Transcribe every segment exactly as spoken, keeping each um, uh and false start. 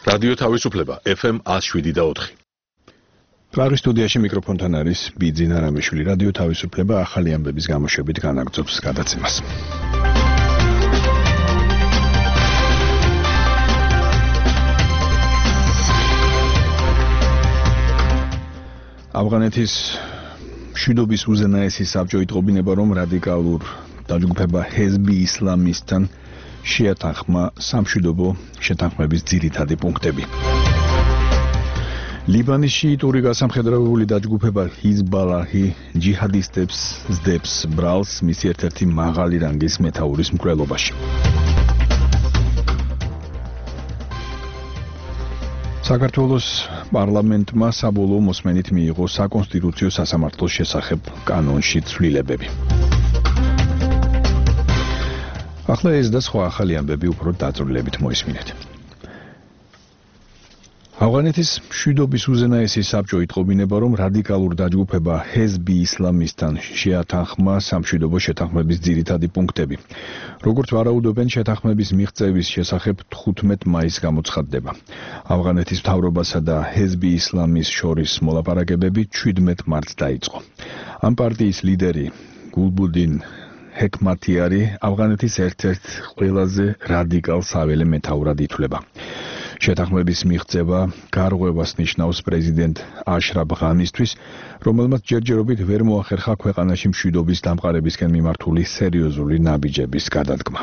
რადიო თავისუფლება ეფ ემ one oh seven და four. კლარის სტუდიაში მიკროფონთან არის ბიძინა რამიშვილი. რადიო თავისუფლება ახალი ამბების გამოშვებით განაგრძობს გადაცემას. ავღანეთის მშვიდობის უზენაესი საბჭო იტყობინება, რომ რადიკალურ დაჯგუფება ჰეზბი ისლამისთან შეათანხმა სამშვიდობო შეთანხმების ძირითადი პუნქტები. ლიბანის შიიტური გასამხედროებული დაჯგუფება ჰიზბალაჰი ჯიჰადისტებს ზდებს ბრალს მისი ერთ-ერთი მაღალი რანგის მეთაურის მკვლელობაში. საქართველოს პარლამენტმა საბოლოო მოსმენით მიიღო საკონსტიტუციო სასამართლოს შესახებ კანონში ცვლილებები. ახლა ეს და სხვა ახალი ამბები უფრო დაწვრილებით მოისმინეთ. ავღანეთის მშვიდობის უზენაესი საბჭო იტყობინება, რომ რადიკალურ დაჯგუფება ჰეზბი ისლამისთან შეათანხმა სამშვიდობო შეთანხმების ძირითადი პუნქტები. როგორც ვარაუდობენ, შეთანხმების მიღწევის შესახებ თხუთმეტ მაისს გამოცხადდება. ავღანეთის მთავრობასა და ჰეზბი ისლამის შორის მოლაპარაკებები შვიდმეტ მარტს დაიწყო. ამ პარტიის ლიდერი გულბუდინ ჰეკმათიარი ავღანეთის ერთ-ერთ ყველაზე რადიკალ საველე მეთაურად ითვლება. შეთანხმების მიღწევა გარღვევას ნიშნავს პრეზიდენტ აშრაფ ღანისთვის, რომელმაც ჯერჯერობით ვერ მოახერხა ქვეყანაში მშვიდობის დამყარებისკენ მიმართული სერიოზული ნაბიჯების გადადგმა.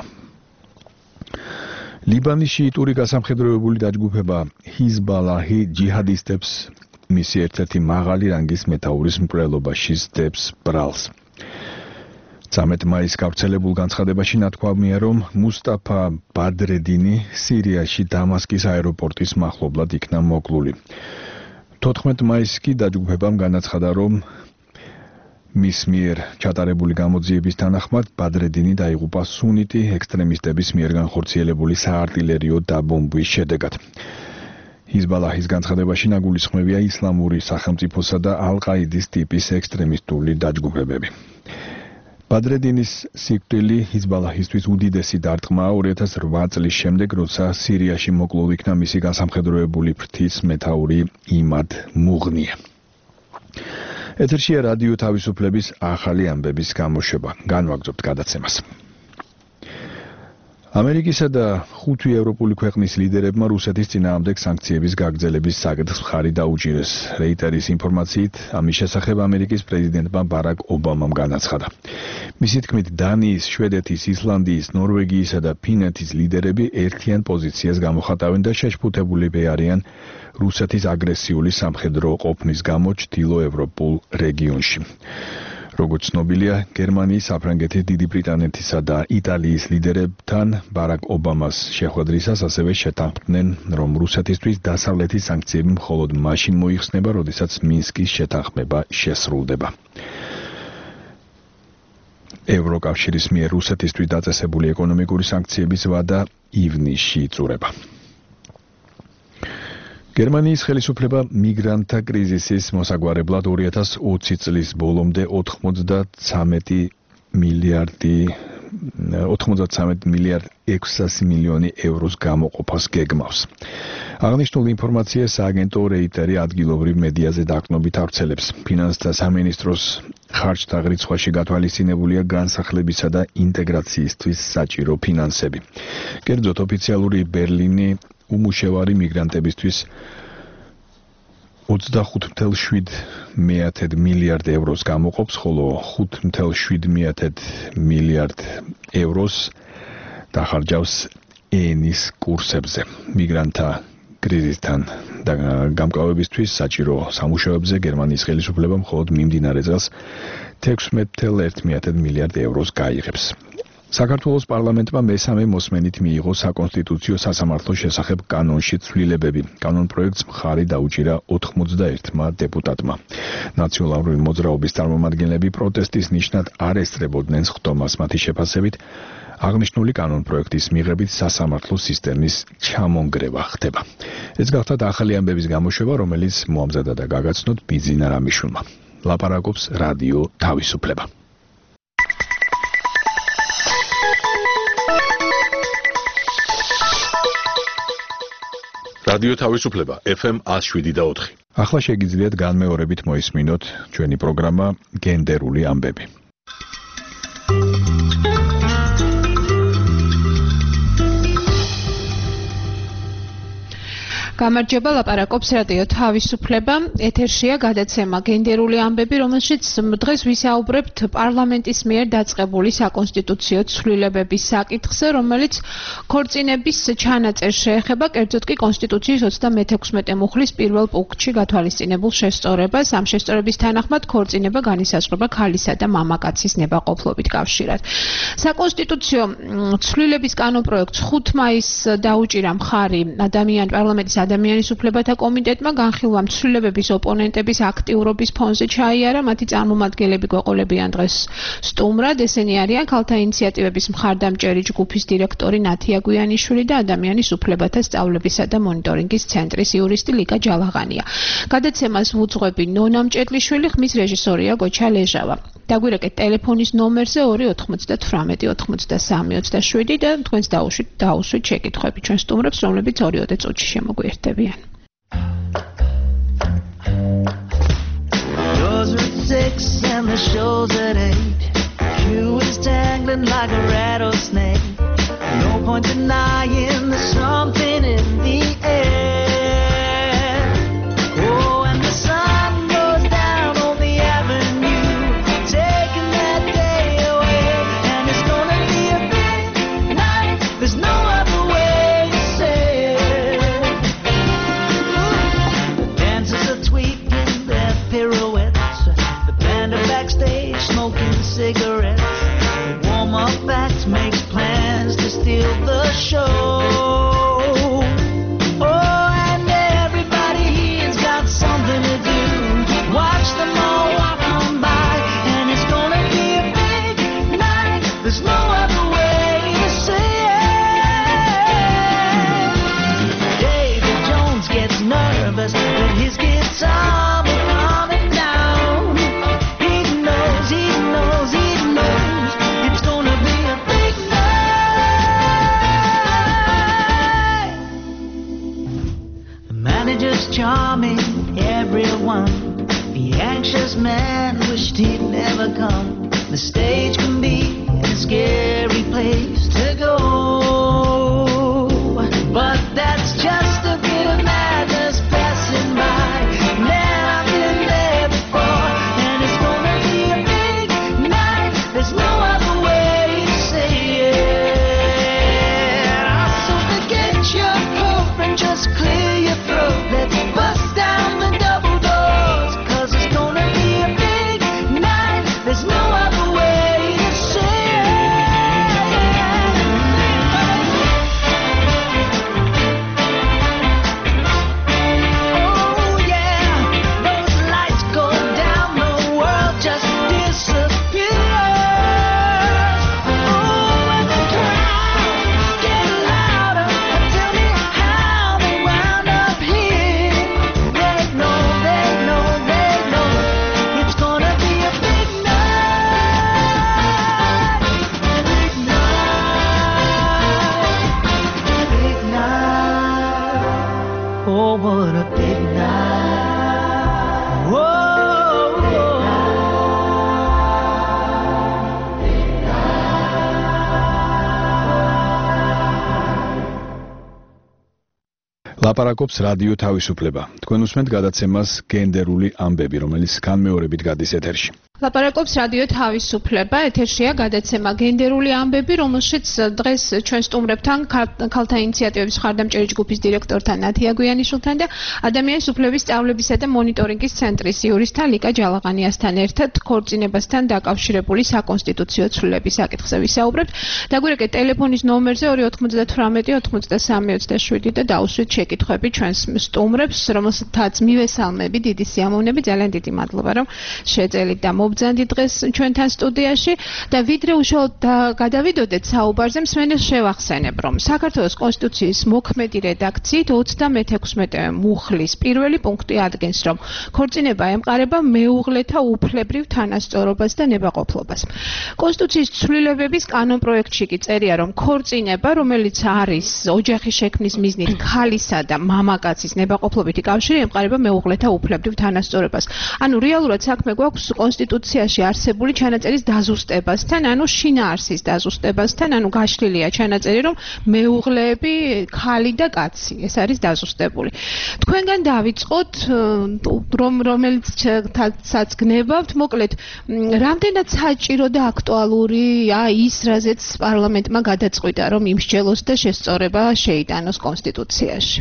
ლიბანის შიიტური გასამხედროებული დაჯგუფება ჰიზბალაჰი ჯიჰადისტებს მისი ერთ-ერთი მაღალი რანგის მეთაურის მკვლელობაში ზდებს ბრალს. ცამეტ მაისს გავრცელებულ განცხადებაში ნათქვამია, რომ მუსტაფა ბადრედინი სირიაში დამასკის აეროპორტის მახლობლად იქნა მოკლული. თოთხმეტ მაისს კი დაჯგუფებამ განაცხადა, რომ მის მიერ ჩატარებული გამოძიების თანახმად ბადრედინი დაიღუპა სუნიტი ექსტრემისტების მიერ განხორციელებული საარტილერიო დაბომბვის შედეგად. ჰიზბალაჰის განცხადებაში ნაგულისხმებია ისლამური სახელმწიფოსა და ალ-ყაიდის ტიპის ექსტრემისტული დაჯგუფებები. ბადრედინის სიკვდილი ჰიზბალაჰისთვის უდიდესი დარტყმაა ორი ათას რვა წლის შემდეგ, როცა სირიაში მოკლულ იქნა მისი გასამხედროებული ფრთის მეთაური იმად მუღნია. ეთერშია რადიო თავისუფლების ახალი ამბების გამოშვება. განვაგრძობთ გადაცემას. ამერიკისა და ხუთი ევროპული ქვეყნის ლიდერებმა რუსეთის წინააღმდეგ სანქციების გაგრძელების საკითხს მხარი დაუჭირეს. რეიტერის ინფორმაციით, ამის შესახებ ამერიკის პრეზიდენტმა ბარაკ ობამამ განაცხადა. მისი თქმით, დანიის, შვედეთის, ისლანდიის, ნორვეგიისა და ფინეთის ლიდერები ერთიან პოზიციას გამოხატავენ და შეშფუთებულები არიან რუსეთის აგრესიული სამხედრო ყოფნის გამო ჩრდილოევროპულ რეგიონში. როგორც ცნობილია, გერმანიის, საფრანგეთის, დიდი ბრიტანეთისა და იტალიის ლიდერებთან ბარაკ ობამას შეხვედრისას ასევე შეთანხმდნენ, რომ რუსეთისთვის დასავლეთის სანქციები მხოლოდ მაშინ მოიხსნება, როდესაც მინსკის შეთანხმება შესრულდება. ევროკავშირის მიერ რუსეთისთვის დაწესებული ეკონომიკური სანქციების ვადა ივნისში იწურება. გერმანიის ხელისუფლება მიგრანტთა კრიზისის მოსაგვარებლად ორი ათას ოცი წლის ბოლომდე ოცდამეტ მილიარდი ოცდამეტ მილიარდ ექვსასი მილიონი ევროს გამოყოფას გეგმავს. აღნიშნულ ინფორმაციას სააგენტო რეიტერი ადგილობრივ მედიაზე დაყრდნობით ავრცელებს. ფინანსთა სამინისტროს ხარჯთა რიცხვაში გათვალისწინებულია განსახლებისა და ინტეგრაციისთვის საჭირო ფინანსები. კერძოდ, ოფიციალური ბერლინი უმუშევარი მიგრანტებისთვის ოცდახუთ ათეული შვიდ მილიარდ ევროს გამოყოფს, ხოლო ხუთ ათეული შვიდ მილიარდ ევროს დახარჯავს ენის კურსებზე. მიგრანტთა კრიზისთან გამკლავებისთვის საჭირო სამუშაოებზე გერმანიის ხელისუფლება მხოლოდ მიმდინარე წელს თექვსმეტ ათეული ერთი მილიარდ ევროს გაიღებს. საქართველოს პარლამენტმა მესამე მოსმენით მიიღო საკონსტიტუციო სასამართლოს შესახებ კანონში ცვლილებები. კანონ პროექტს მხარი დაუჭირა ოცდაერთმა დეპუტატმა. ნაციონალური მოძრაობის წარმომადგენლები პროტესტის ნიშნად არ ესწრებოდნენ სხდომას. მათი შეფასებით, აღნიშნული კანონ პროექტის მიღებით სასამართლო სისტემის ჩამონგრევა ხდება. ეს გახლავთ ახალი ამბების გამოშვება, რომელიც მოამზადა და გაგაცნოთ ბიძინა რამიშვილმა. ლაპარაკობს რადიო თავისუფლება. რადიო თავისუფლება F M one oh seven point four. ახლა შეგიძლიათ განმეორებით მოისმინოთ ჩვენი პროგრამა გენდერული ამბები. გამარჯობა, ლაპარაკობს რადიო თავისუფლება. ეთერშია გადაცემა გენდერული ამბები, რომელშიც დღეს ვისაუბრებთ პარლამენტის მიერ დაწყებული საკონსტიტუციო ცვლილებების საკითხზე, რომელიც ქორწინების ჩანაწერს შეეხება, კერძოდ კი კონსტიტუციის ოცდამეთექვსმეტე მუხლის პირველ პუნქტში გათვალისწინებულ შესწორებას. ამ შესწორების თანახმად ქორწინება განისაზღვრება ქალისა და მამაკაცის ნებაყოფლობით კავშირად. საკონსტიტუციო ცვლილების კანონპროექტს ხუთ მაისს დაუჭირა მხარი ადამიან პარლამენტის ადამიანის უფლებათა კომიტეტმა, განხილვა ცვლილებების ოპონენტების აქტიურობის ფონზე ჩაიარა, მათი წარმომადგენლები გვეყოლებიან დღეს სტუმრად. ესენი არიან ქალთა ინიციატივების მხარდამჭერი ჯგუფის დირექტორი ნათია გვიანიშვილი და ადამიანის უფლებათა სწავლებისა და მონიტორინგის ცენტრის იურისტი ლიკა ჯალაღანია. გადაცემას ვუძღვები ნონა მჭედლიშვილი, ხმის რეჟისორია გოჩა ლეჟავა. დაგვირეკეთ ტელეფონის ნომერზე ორი ოთხმოცდათვრამეტი ოთხმოცდასამი ოცდაშვიდი და თქვენს დაუშვით დაუსვით შეკითხვები ჩვენ სტუმრებს, რომლებიც ორი-ოცდაათი წუთში შემოგვიერთებიან. Yours are at six and the show's at eight. You is dangling like a rattlesnake. No point denying there's something in the air. Oh, and the sun goes down on the avenue, taking that day away. And it's gonna be a big night. There's no other way to say it. The dancers are tweaking their pirouettes. The band are backstage smoking cigarettes. The warm-up act makes plans to steal the show. Oh, and everybody here's got something to do. Watch them all walk on by, and it's gonna be a big night. There's no other way to say it. David Jones gets nervous when his guitar will calm it down. He knows, he knows, he knows it's gonna be a big night. The manager's charming everyone. The anxious man wished he'd never come. The stage can be a scary place to go, but that's just a bit of madness passing by. Man, I've been there before, and it's gonna be a big night. There's no other way to say it. So forget your coat and just clear your throat. Let's bust down the double doors, 'cause it's gonna be a big night. There's no other way to say it. Oh yeah, those lights go down, the world just disappears. Oh, and the crowd get louder. Tell me how they wound up here. They know, they know, they know it's gonna be a big night. Big night. Big night. Oh, what a big night. Whoa. ლაპარაკობს რადიო თავისუფლება. თქვენ უსმენთ გადაცემას გენდერული ამბები, რომელიც განმეორებით გადის ეთერში. ლაპარაკობს რადიო თავისუფლება, ეთერშია გადაცემა გენდერული ამბები, რომელშიც დღეს ჩვენ სტუმრებთან ქალთა ინიციატივების მხარდამჭერი ჯგუფის დირექტორთან ნათია გვიანიშვილთან და ადამიანის უფლებების სწავლებისა და მონიტორინგის ცენტრის იურისტთან ლიკა ჯალაღანიასთან ერთად ქორწინებასთან დაკავშირებული საკონსტიტუციო ცვლილების საკითხზე ვისაუბრებთ. დაგვირეკეთ ტელეფონის ნომერზე ორი ოთხმოცდათვრამეტი ოთხმოცდასამი ოცდაშვიდი და დაუსვით შეკითხვები ჩვენს სტუმრებს, რომელთაც მივესალმები, დიდი სიამოვნებით, ძალიან დიდი მადლობა, რომ შეძელით და მოგზავნით დღეს ჩვენთან სტუდიაში და ვიდრე უშუალოდ გადავიდოდეთ საუბარზე, მსმენელს შევახსენებ, რომ საქართველოს კონსტიტუციის მოქმედი რედაქციით ოცდამეთექვსმეტე მუხლის პირველი პუნქტი ადგენს, რომ ქორწინება ემყარება მეუღლეთა უფლებრივ თანასწორობას და ნებაყოფლობას. კონსტიტუციის ცვლილებების კანონპროექტში კი წერია, რომ ქორწინება, რომელიც არის ოჯახის შექმნის მიზნით ქალისა და მამაკაცის ნებაყოფლობითი კავშირი, ემყარება მეუღლეთა უფლებრივ თანასწორობას. ანუ რეალურად საქმე გვაქვს კონსტიტუციაში არსებული ჩანაწერის დაზუსტებასთან, ანუ შინაარსის დაზუსტებასთან, ანუ გაშლილია ჩანაწერი, რომ მეუღლეები ქალი და კაცი, ეს არის დაზუსტებული. თქვენგან დავიწყოთ, რომ რომელიცაც გნებავთ, მოკლედ, რამდენად საჭირო და აქტუალურია ის, რაზეც პარლამენტმა გადაწყვიტა, რომ იმსჯელოს და შესწორება შეიტანოს კონსტიტუციაში.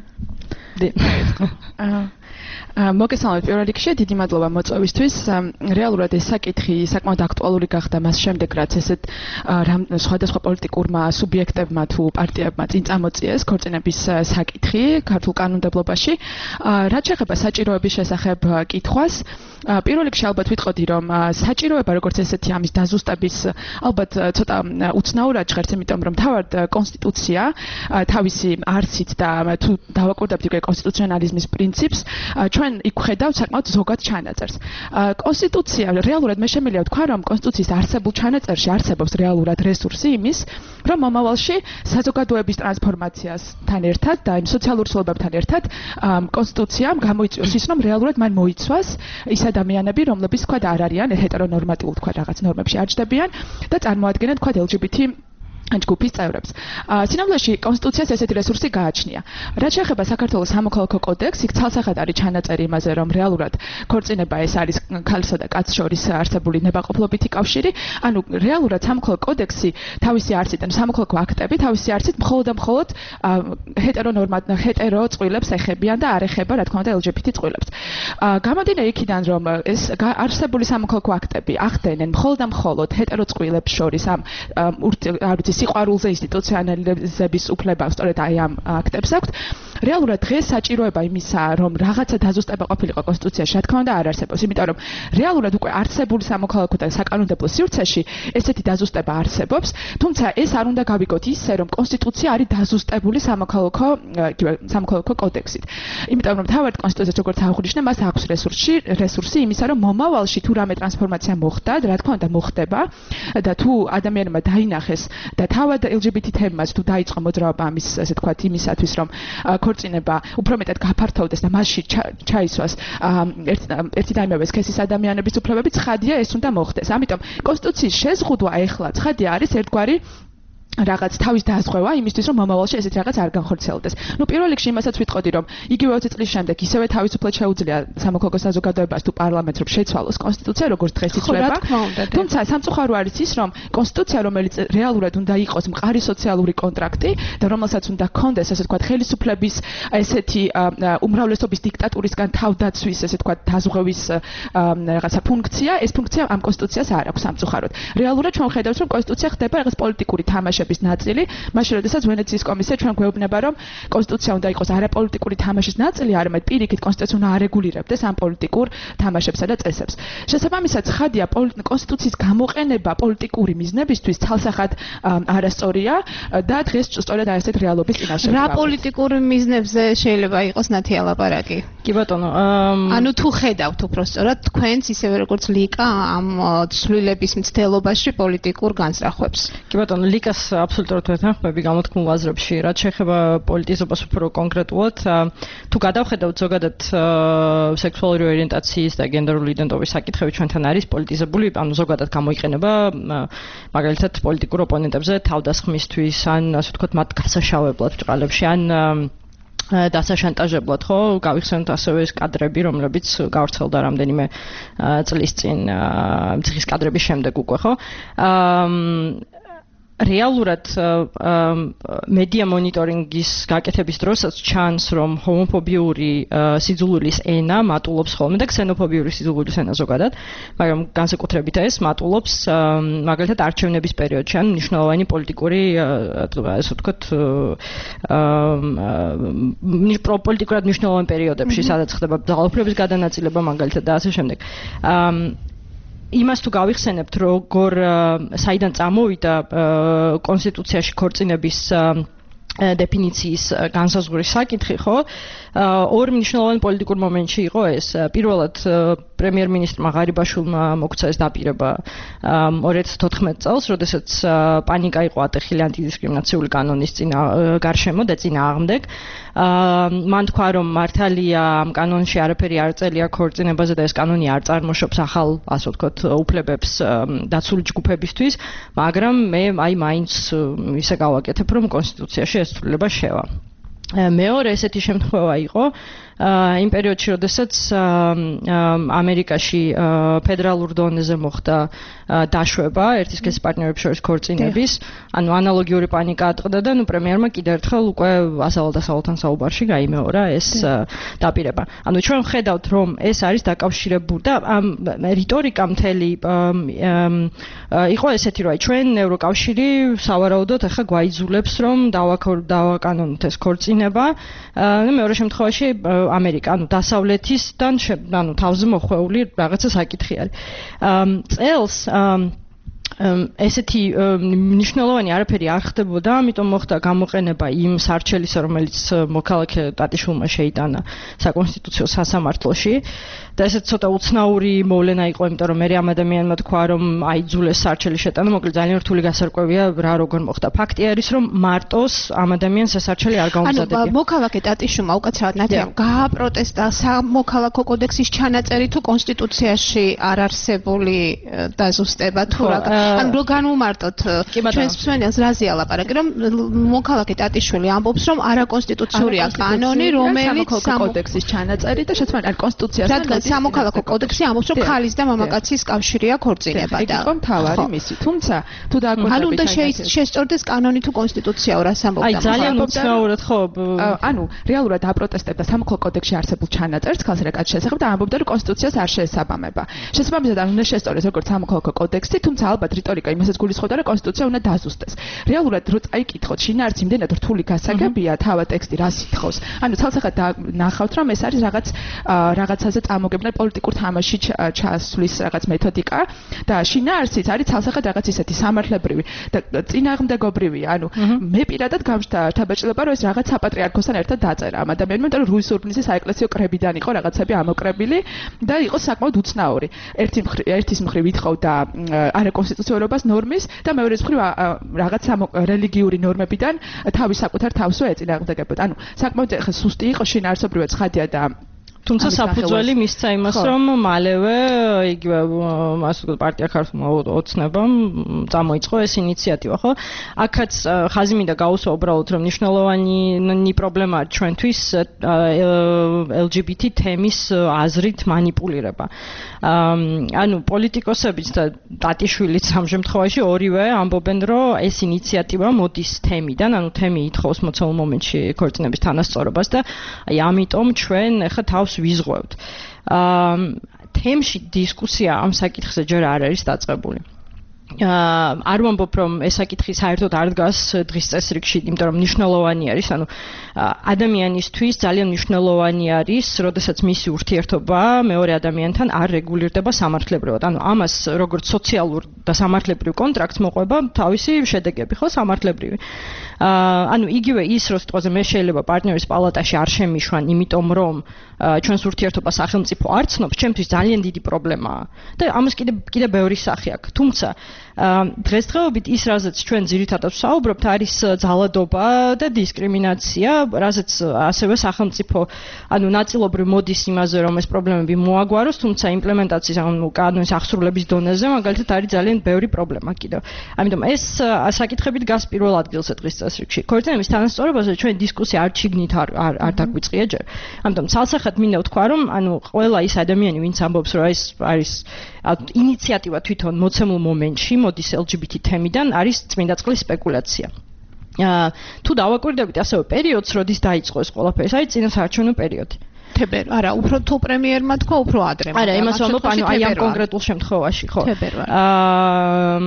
მოგესალმებით პირველ რიგში, დიდი მადლობა მოწვევისთვის. რეალურად ეს საკითხი საკმაოდ აქტუალური გახდა მას შემდეგ, რაც ესეთ სხვადასხვა პოლიტიკურმა სუბიექტებმა თუ პარტიებმა წინ წამოწიეს ქორწინების საკითხი ქართულ კანონმდებლობაში. რაც შეეხება საჭიროების შესახებ კითხვას, პირველ რიგში ალბათ ვიტყოდი, რომ საჭიროება როგორც ესეთი ამის დაზუსტების ალბათ ცოტა უცნაურად ჟღერს, იმიტომ რომ თავად კონსტიტუცია თავისი არსით და თუ დავაკვირდებთ უკვე კონსტიტუციონალიზმის პრინციპს, ჩვენ იქ ხედავთ საკმაოდ ზოგად ჩანაწერს. კონსტიტუცია რეალურად მე შემიძლია ვთქვა, რომ კონსტიტუციის არსებულ ჩანაწერში არსებობს რეალურად რესურსი იმის, რომ მომავალში საზოგადოების ტრანსფორმაციასთან ერთად და იმ სოციალურ ცვლილებებთან ერთად კონსტიტუციამ გამოიწვიოს ის, რომ რეალურად მან მოიცვას ის ადამიანები, რომლებიც თქვა არ არიან ჰეტერონორმატიულ თქვა რაღაც ნორმებში არ ჯდებიან და წარმოადგენენ თქვა ელ ჯი ბი თი ჯგუფის წევრებს. სინამდვილეში კონსტიტუციას ესეთი რესურსი გააჩნია. რაც შეეხება საქართველოს სამოქალაქო კოდექსს, იქ ცალსახად არის ჩანაწერი იმაზე, რომ რეალურად ქორწინება ეს არის ქალსა და კაცს შორის არსებული ნებაყოფლობითი კავშირი. ანუ რეალურად სამოქალაქო კოდექსი თავისი არსით, ანუ სამოქალაქო აქტები თავისი არსით მხოლოდ და მხოლოდ ჰეტერონორმატ ჰეტერო წყვილებს ეხებიან და არ ეხება, რა თქმა უნდა, ელ ჯი ბი თი წყვილებს. გამომდინარე იქიდან, რომ ეს არსებული სამოქალაქო აქტები ახდენენ მხოლოდ და მხოლოდ ჰეტერო წყვილებს შორის ამ არ სიყვარულზე ინსტიტუციონალიზების უფლება სწორედ აი ამ აქტებს აქვთ. რეალურად დღეს საჭიროება იმისა, რომ რაღაცა დაზუსტება ყოფილიყო კონსტიტუციაში, რა თქმა უნდა არ არსებობს, იმიტომ რომ რეალურად უკვე არსებული სამოქალაქო და საკანონმდებლო სივრცეში ესეთი დაზუსტება არსებობს, თუმცა ეს არ უნდა გავიგოთ ისე, რომ კონსტიტუცია არის დაზუსტებული სამოქალაქო სამოქალაქო კოდექსით. იმიტომ რომ თავად კონსტიტუციას როგორც აღნიშნე, მას აქვს რესურსი, რესურსი იმისა, რომ მომავალში თუ რამე ტრანსფორმაცია მოხდა, რა თქმა უნდა მოხდება და თუ ადამიანმა დაინახეს და თავად ელ ჯი ბი თი თემას თუ დაიწყო მოძრაობა ამის, ასე თქვათ, იმისათვის, რომ ქორწინება უფრო მეტად გაფართოვდეს და მასში ჩაისვას ერთი და იმავე სქესის ადამიანების უფლებები, ცხადია ეს უნდა მოხდეს. ამიტომ კონსტიტუციის შეზღუდვა ეხლა ცხადია არის ერთგვარი რაღაც თავის დაზღვევა იმისთვის, რომ მომავალში ესეთ რაღაც არ განხორციელდეს. ნუ პირველ რიგში იმასაც ვიტყოდი, რომ იგივე ოცი წლის შემდეგ ისევე თავისუფლად შეუძლია სამოქალაქო საზოგადოებას თუ პარლამენტს რომ შეცვალოს კონსტიტუცია, როგორც დღეს ითვლება. თუმცა სამწუხარო არის ის, რომ კონსტიტუცია, რომელიც რეალურად უნდა იყოს მყარი სოციალური კონტრაქტი და რომელსაც უნდა ჰქონდეს, ასე ვთქვათ, ხელისუფლების ესეთი უმრავლესობის დიქტატურისგან თავდაცვის, ესე ვთქვათ, დაზღვევის რაღაცა ფუნქცია, ეს ფუნქცია ამ კონსტიტუციას არ აქვს სამწუხაროდ. რეალურად ჩვენ ხედავთ, რომ კონსტიტუცია ხდება რაღაც პოლიტიკური თამაში ნაწილი, მაშინ როდესაც ვენეციის კომისია ჩვენ გვეუბნება, რომ კონსტიტუცია უნდა იყოს არაპოლიტიკური თამაშის ნაწილი, არამედ პირიქით კონსტიტუცია უნდა არეგულირებდეს ამ პოლიტიკურ თამაშებსა და წესებს. შესაბამისად, ხადია კონსტიტუციის გამოყენება პოლიტიკური მიზნებისთვის ცალსახად არასწორია და დღეს სწორედ ასეთ რეალობის წინაშე. რა პოლიტიკური მიზნებზე შეიძლება იყოს ნათი ალაპარაკი? კი ბატონო, ანუ თუ ხედავთ უბრალოდ თქვენს ისევე როგორც ლიკა ამ ცვლილების მცდელობაში პოლიტიკურ განსწრახვებს. კი ბატონო, ლიკას აბსოლუტურად ვეთანხმები გამოთქმულ აზრებში. რაც შეეხება პოლიტიზებას უფრო კონკრეტულად, თუ გადავხედავთ ზოგადად სექსუალური ორიენტაციის და გენდერული იდენტობის საკითხები ჩვენთან არის პოლიტიზებული, ანუ ზოგადად გამოიყენება მაგალითად პოლიტიკურ ოპონენტებზე თავდასხმისთვის, ან ასე ვთქვათ, მათ გასაშავებლად ბრალებში, ან დასაშანტაჟებლად, ხო, გავიხსენოთ ასევე ეს კადრები, რომლებიც გავრცელდა რამდენიმე წლის წინ, ციხის კადრების შემდეგ უკვე, ხო? რეალურად მედია მონიტორინგის გაკეთების დროსაც ჩანს, რომ ჰომოფობიური სიძულვილის ენა მატულობს ხოლმე და ქსენოფობიური სიძულვილის ენა ზოგადად, მაგრამ განსაკუთრებით ეს მატულობს მაგალითად არჩევნების პერიოდში, ან მნიშვნელოვანი პოლიტიკური, ასე ვთქვათ, პოლიტიკურად მნიშვნელოვან პერიოდებში, სადაც ხდება ძალაუფლების გადანაწილება მაგალითად და ასე შემდეგ. იმას თუ გავიხსენებთ, როგორ საიდან წამოვიდა კონსტიტუციაში ქორწინების დეფინიციის განსაზღვრის საკითხი, ხო? ორ მნიშვნელოვან პოლიტიკურ მომენტში იყო ეს. პირველად პრემიერ-მინისტრმა ღარიბაშვილმა მოგვცა ეს დაპირება ორი ათას თოთხმეტ წელს, როდესაც პანიკა იყო ატეხილი ანტიდისკრიმინაციული კანონის წინა გარშემო და წინააღმდეგ. მან თქვა, რომ მართალია ამ კანონში არაფერი არ წერია ქორწინებაზე და ეს კანონი არ წარმოშობს ახალ, ასე ვთქვათ, უფლებებს დაცული ჯგუფებისთვის, მაგრამ მე აი მაინც ისე გავაკეთებ, რომ კონსტიტუციაში ეს ცვლილება შევა. მეორე ესეთი შემთხვევა იყო იმ პერიოდში, როდესაც ამერიკაში ფედერალურ დონეზე მოხდა დაშვება ერთის სქესის პარტნიორებს შორის ქორწინების, ანუ ანალოგიური პანიკა ატყდა და ნუ პრემიერმა კიდევ ერთხელ უკვე ასალ-დასალთან საუბარში გაიმეორა ეს დაპირება. ანუ ჩვენ ვხედავთ, რომ ეს არის დაკავშირებული და ამ რიტორიკა მთელი იყო ესეთი, რომ ჩვენ ევროკავშირი სავარაუდოდ ახლა გვაიძულებს, რომ დავაკანონოთ ეს ქორწინება. ნუ მეორე შემთხვევაში ამერიკა, ანუ დასავლეთისთან, ანუ თავზე მოხვეული რაღაცა საკითხი არის. წელს ესეთი მნიშვნელოვანი არაფერი არ ხდებოდა, ამიტომ მოხდა გამოყენება იმ სარჩელისა, რომელიც მოქალაქე ტატიშვილმა შეიტანა საკონსტიტუციო სასამართლოში. და ესეც ცოტა უცნაური მოვლენა იყო, იმიტომ რომ მე ამ ადამიანმა თქვა, რომ აიძულეს სარჩელი შეტანა, მოკლედ ძალიან რთული გასარკვევია რა როგორ მოხდა. ფაქტი არის, რომ მარტოს ამ ადამიანს ეს სარჩელი არ გაუმზადებია. ანუ მოქალაქე ტატიშვილმა უკაცრავად ნათქვამი გააპროტესტა სამოქალაქო კოდექსის ჩანაწერი თუ კონსტიტუციაში არ არსებული დაზუსტება თუ რა. ანუ რო განვუმარტოთ ჩვენს მსმენელს რაზე ალაპარაკი, რომ მოქალაქე ტატიშვილი ამბობს, რომ არაკონსტიტუციურია კანონი, რომელიც სამოქალაქო კოდექსის ჩანაწერი და შეცვალა არ კონსტიტუციასთან სამოქალაქო კოდექსი ამბობს, რომ ხალის და მამაკაცის კავშირია ქორწინება და იყო მთავარი მისი. თუმცა თუ დააკვირდებით, ანუ უნდა შეესწორდეს კანონი თუ კონსტიტუციაო, რას ამბობდა. აი ძალიან უცნაურად ხო. ანუ რეალურად აპროტესტებდა სამოქალაქო კოდექსში არსებულ ჩანაწერს ხალხს რაკაც შესახებ და ამბობდა, რომ კონსტიტუციას არ შეესაბამება. შესაბამისად არ უნდა შეესწორდეს როგორც სამოქალაქო კოდექსი, თუმცა ალბათ რიტორიკა იმასაც გულისხმობდა, რომ კონსტიტუცია უნდა დაზუსტდეს. რეალურად რო წაიკითხოთ, შინაარსი იმდენად რთული გასაგებია, თავა ტექსტი რას ითხოვს. ანუ ცალსახად ნახავთ, რომ ეს არის რაღაც რაღაცაზე წამოგ პოლიტიკურ თამაში ჩასვლის რაღაც მეთოდიკა და შინაარსიც არის ცალსახად რაღაც ისეთი სამართლებრივი და წინააღმდეგობრივი. ანუ მე პირადად გამშთა თაბაჭლება, რომ ეს რაღაც საპატრიარქოსთან ერთად დაწერა ამ ადამიანმა, იმიტომ რომ რუის ურბნისის საეკლესიო კრებიდან იყო რაღაცები ამოკრებილი და იყო საკმაოდ უცნაური. ერთი ერთის მხრივ ითხოვდა არაკონსტიტუციურობას ნორმის და მეორეს მხრივ რაღაც რელიგიური ნორმებიდან თავის საკუთარ თავსვე ეწინააღმდეგებოდა. ანუ საკმაოდ სუსტი იყო შინაარსობრივად ცხადია და თუმცა საფუძველი მისცა იმას, რომ მალევე იგივე ასე ვთქვათ პარტია ქართულმა ოცნებამ წამოიწყო ეს ინიციატივა, ხო? აქაც ხაზი მინდა გაუსვა უბრალოდ, რომ მნიშვნელოვანი პრობლემაა ჩვენთვის ელ ჯი ბი თი თემის აზრით манипуლირება. ანუ პოლიტიკოსებიც და ტატიშვილიც ამ შემთხვევაში ორივე ამბობენ, რომ ეს ინიციატივა მოდის თემიდან, ანუ თემი ითხოვს მოცემულ მომენტში ქორწინების თანასწორობას და აი ამიტომ ჩვენ ახლა თავს ვიზღვევთ. თემში დისკუსია ამ საკითხზე ჯერ არ არის დაწყებული. არ ვამბობ, რომ ეს საკითხი საერთოდ არ დგას დღის წესრიგში, იმიტომ რომ მნიშვნელოვანი არის, ანუ ადამიანისთვის ძალიან მნიშვნელოვანი არის, როდესაც მისი ურთიერთობა მეორე ადამიანთან არ რეგულირდება სამართლებრივად. ანუ ამას როგორც სოციალურ და სამართლებრივ კონტრაქტს მოყვება თავისი შედეგები, ხო, სამართლებრივი. ანუ იგივე ის, რომ სიტყვაზე მე შეიძლება პარტნიორის პალატაში არ შემიშვან, იმიტომ რომ ჩვენს ურთიერთობას სახელმწიფო არ ცნობს, ჩემთვის ძალიან დიდი პრობლემაა. და ამას კიდე კიდე ბევრი სახე აქვს. თუმცა დღესდღეობით ის, რაზეც ჩვენ ძირითადად ვსაუბრობთ, არის ძალადობა და დისკრიმინაცია, რაზეც ასევე სახელმწიფო, ანუ ნაწილობრივ მოდის იმაზე, რომ ეს პრობლემები მოაგვაროს, თუმცა იმპლემენტაციის, ანუ კანონის აღსრულების დონეზე, მაგალითად, არის ძალიან ბევრი პრობლემა კიდევ. ამიტომ ეს საკითხები დგას პირველ ადგილზე დღის წესრიგში. ქორწინების თანასწორობაზე ჩვენ დისკუსია არ ჩიგნით არ არ დაგვიწყია ჯერ. ამიტომ ცალსახად მინდა ვთქვა, რომ ანუ ყველა ის ადამიანი, ვინც ამბობს, რომ ეს არის ინიციატივა თვითონ მოცემულ მომენტში მოდის ელ ჯი ბი თი თემიდან, არის წმინდა წყლის სპეკულაცია. თუ დავაკვირდებით ასევე პერიოდს, როდის დაიწყო ეს ყველაფერი, ეს არის წინასაარჩევნო პერიოდი. თებერვალი. არა, უფრო თუ პრემიერმა თქვა, უფრო ადრე. არა, იმას ვამბობ, ანუ აი ამ კონკრეტულ შემთხვევაში, ხო. თებერვალი. აა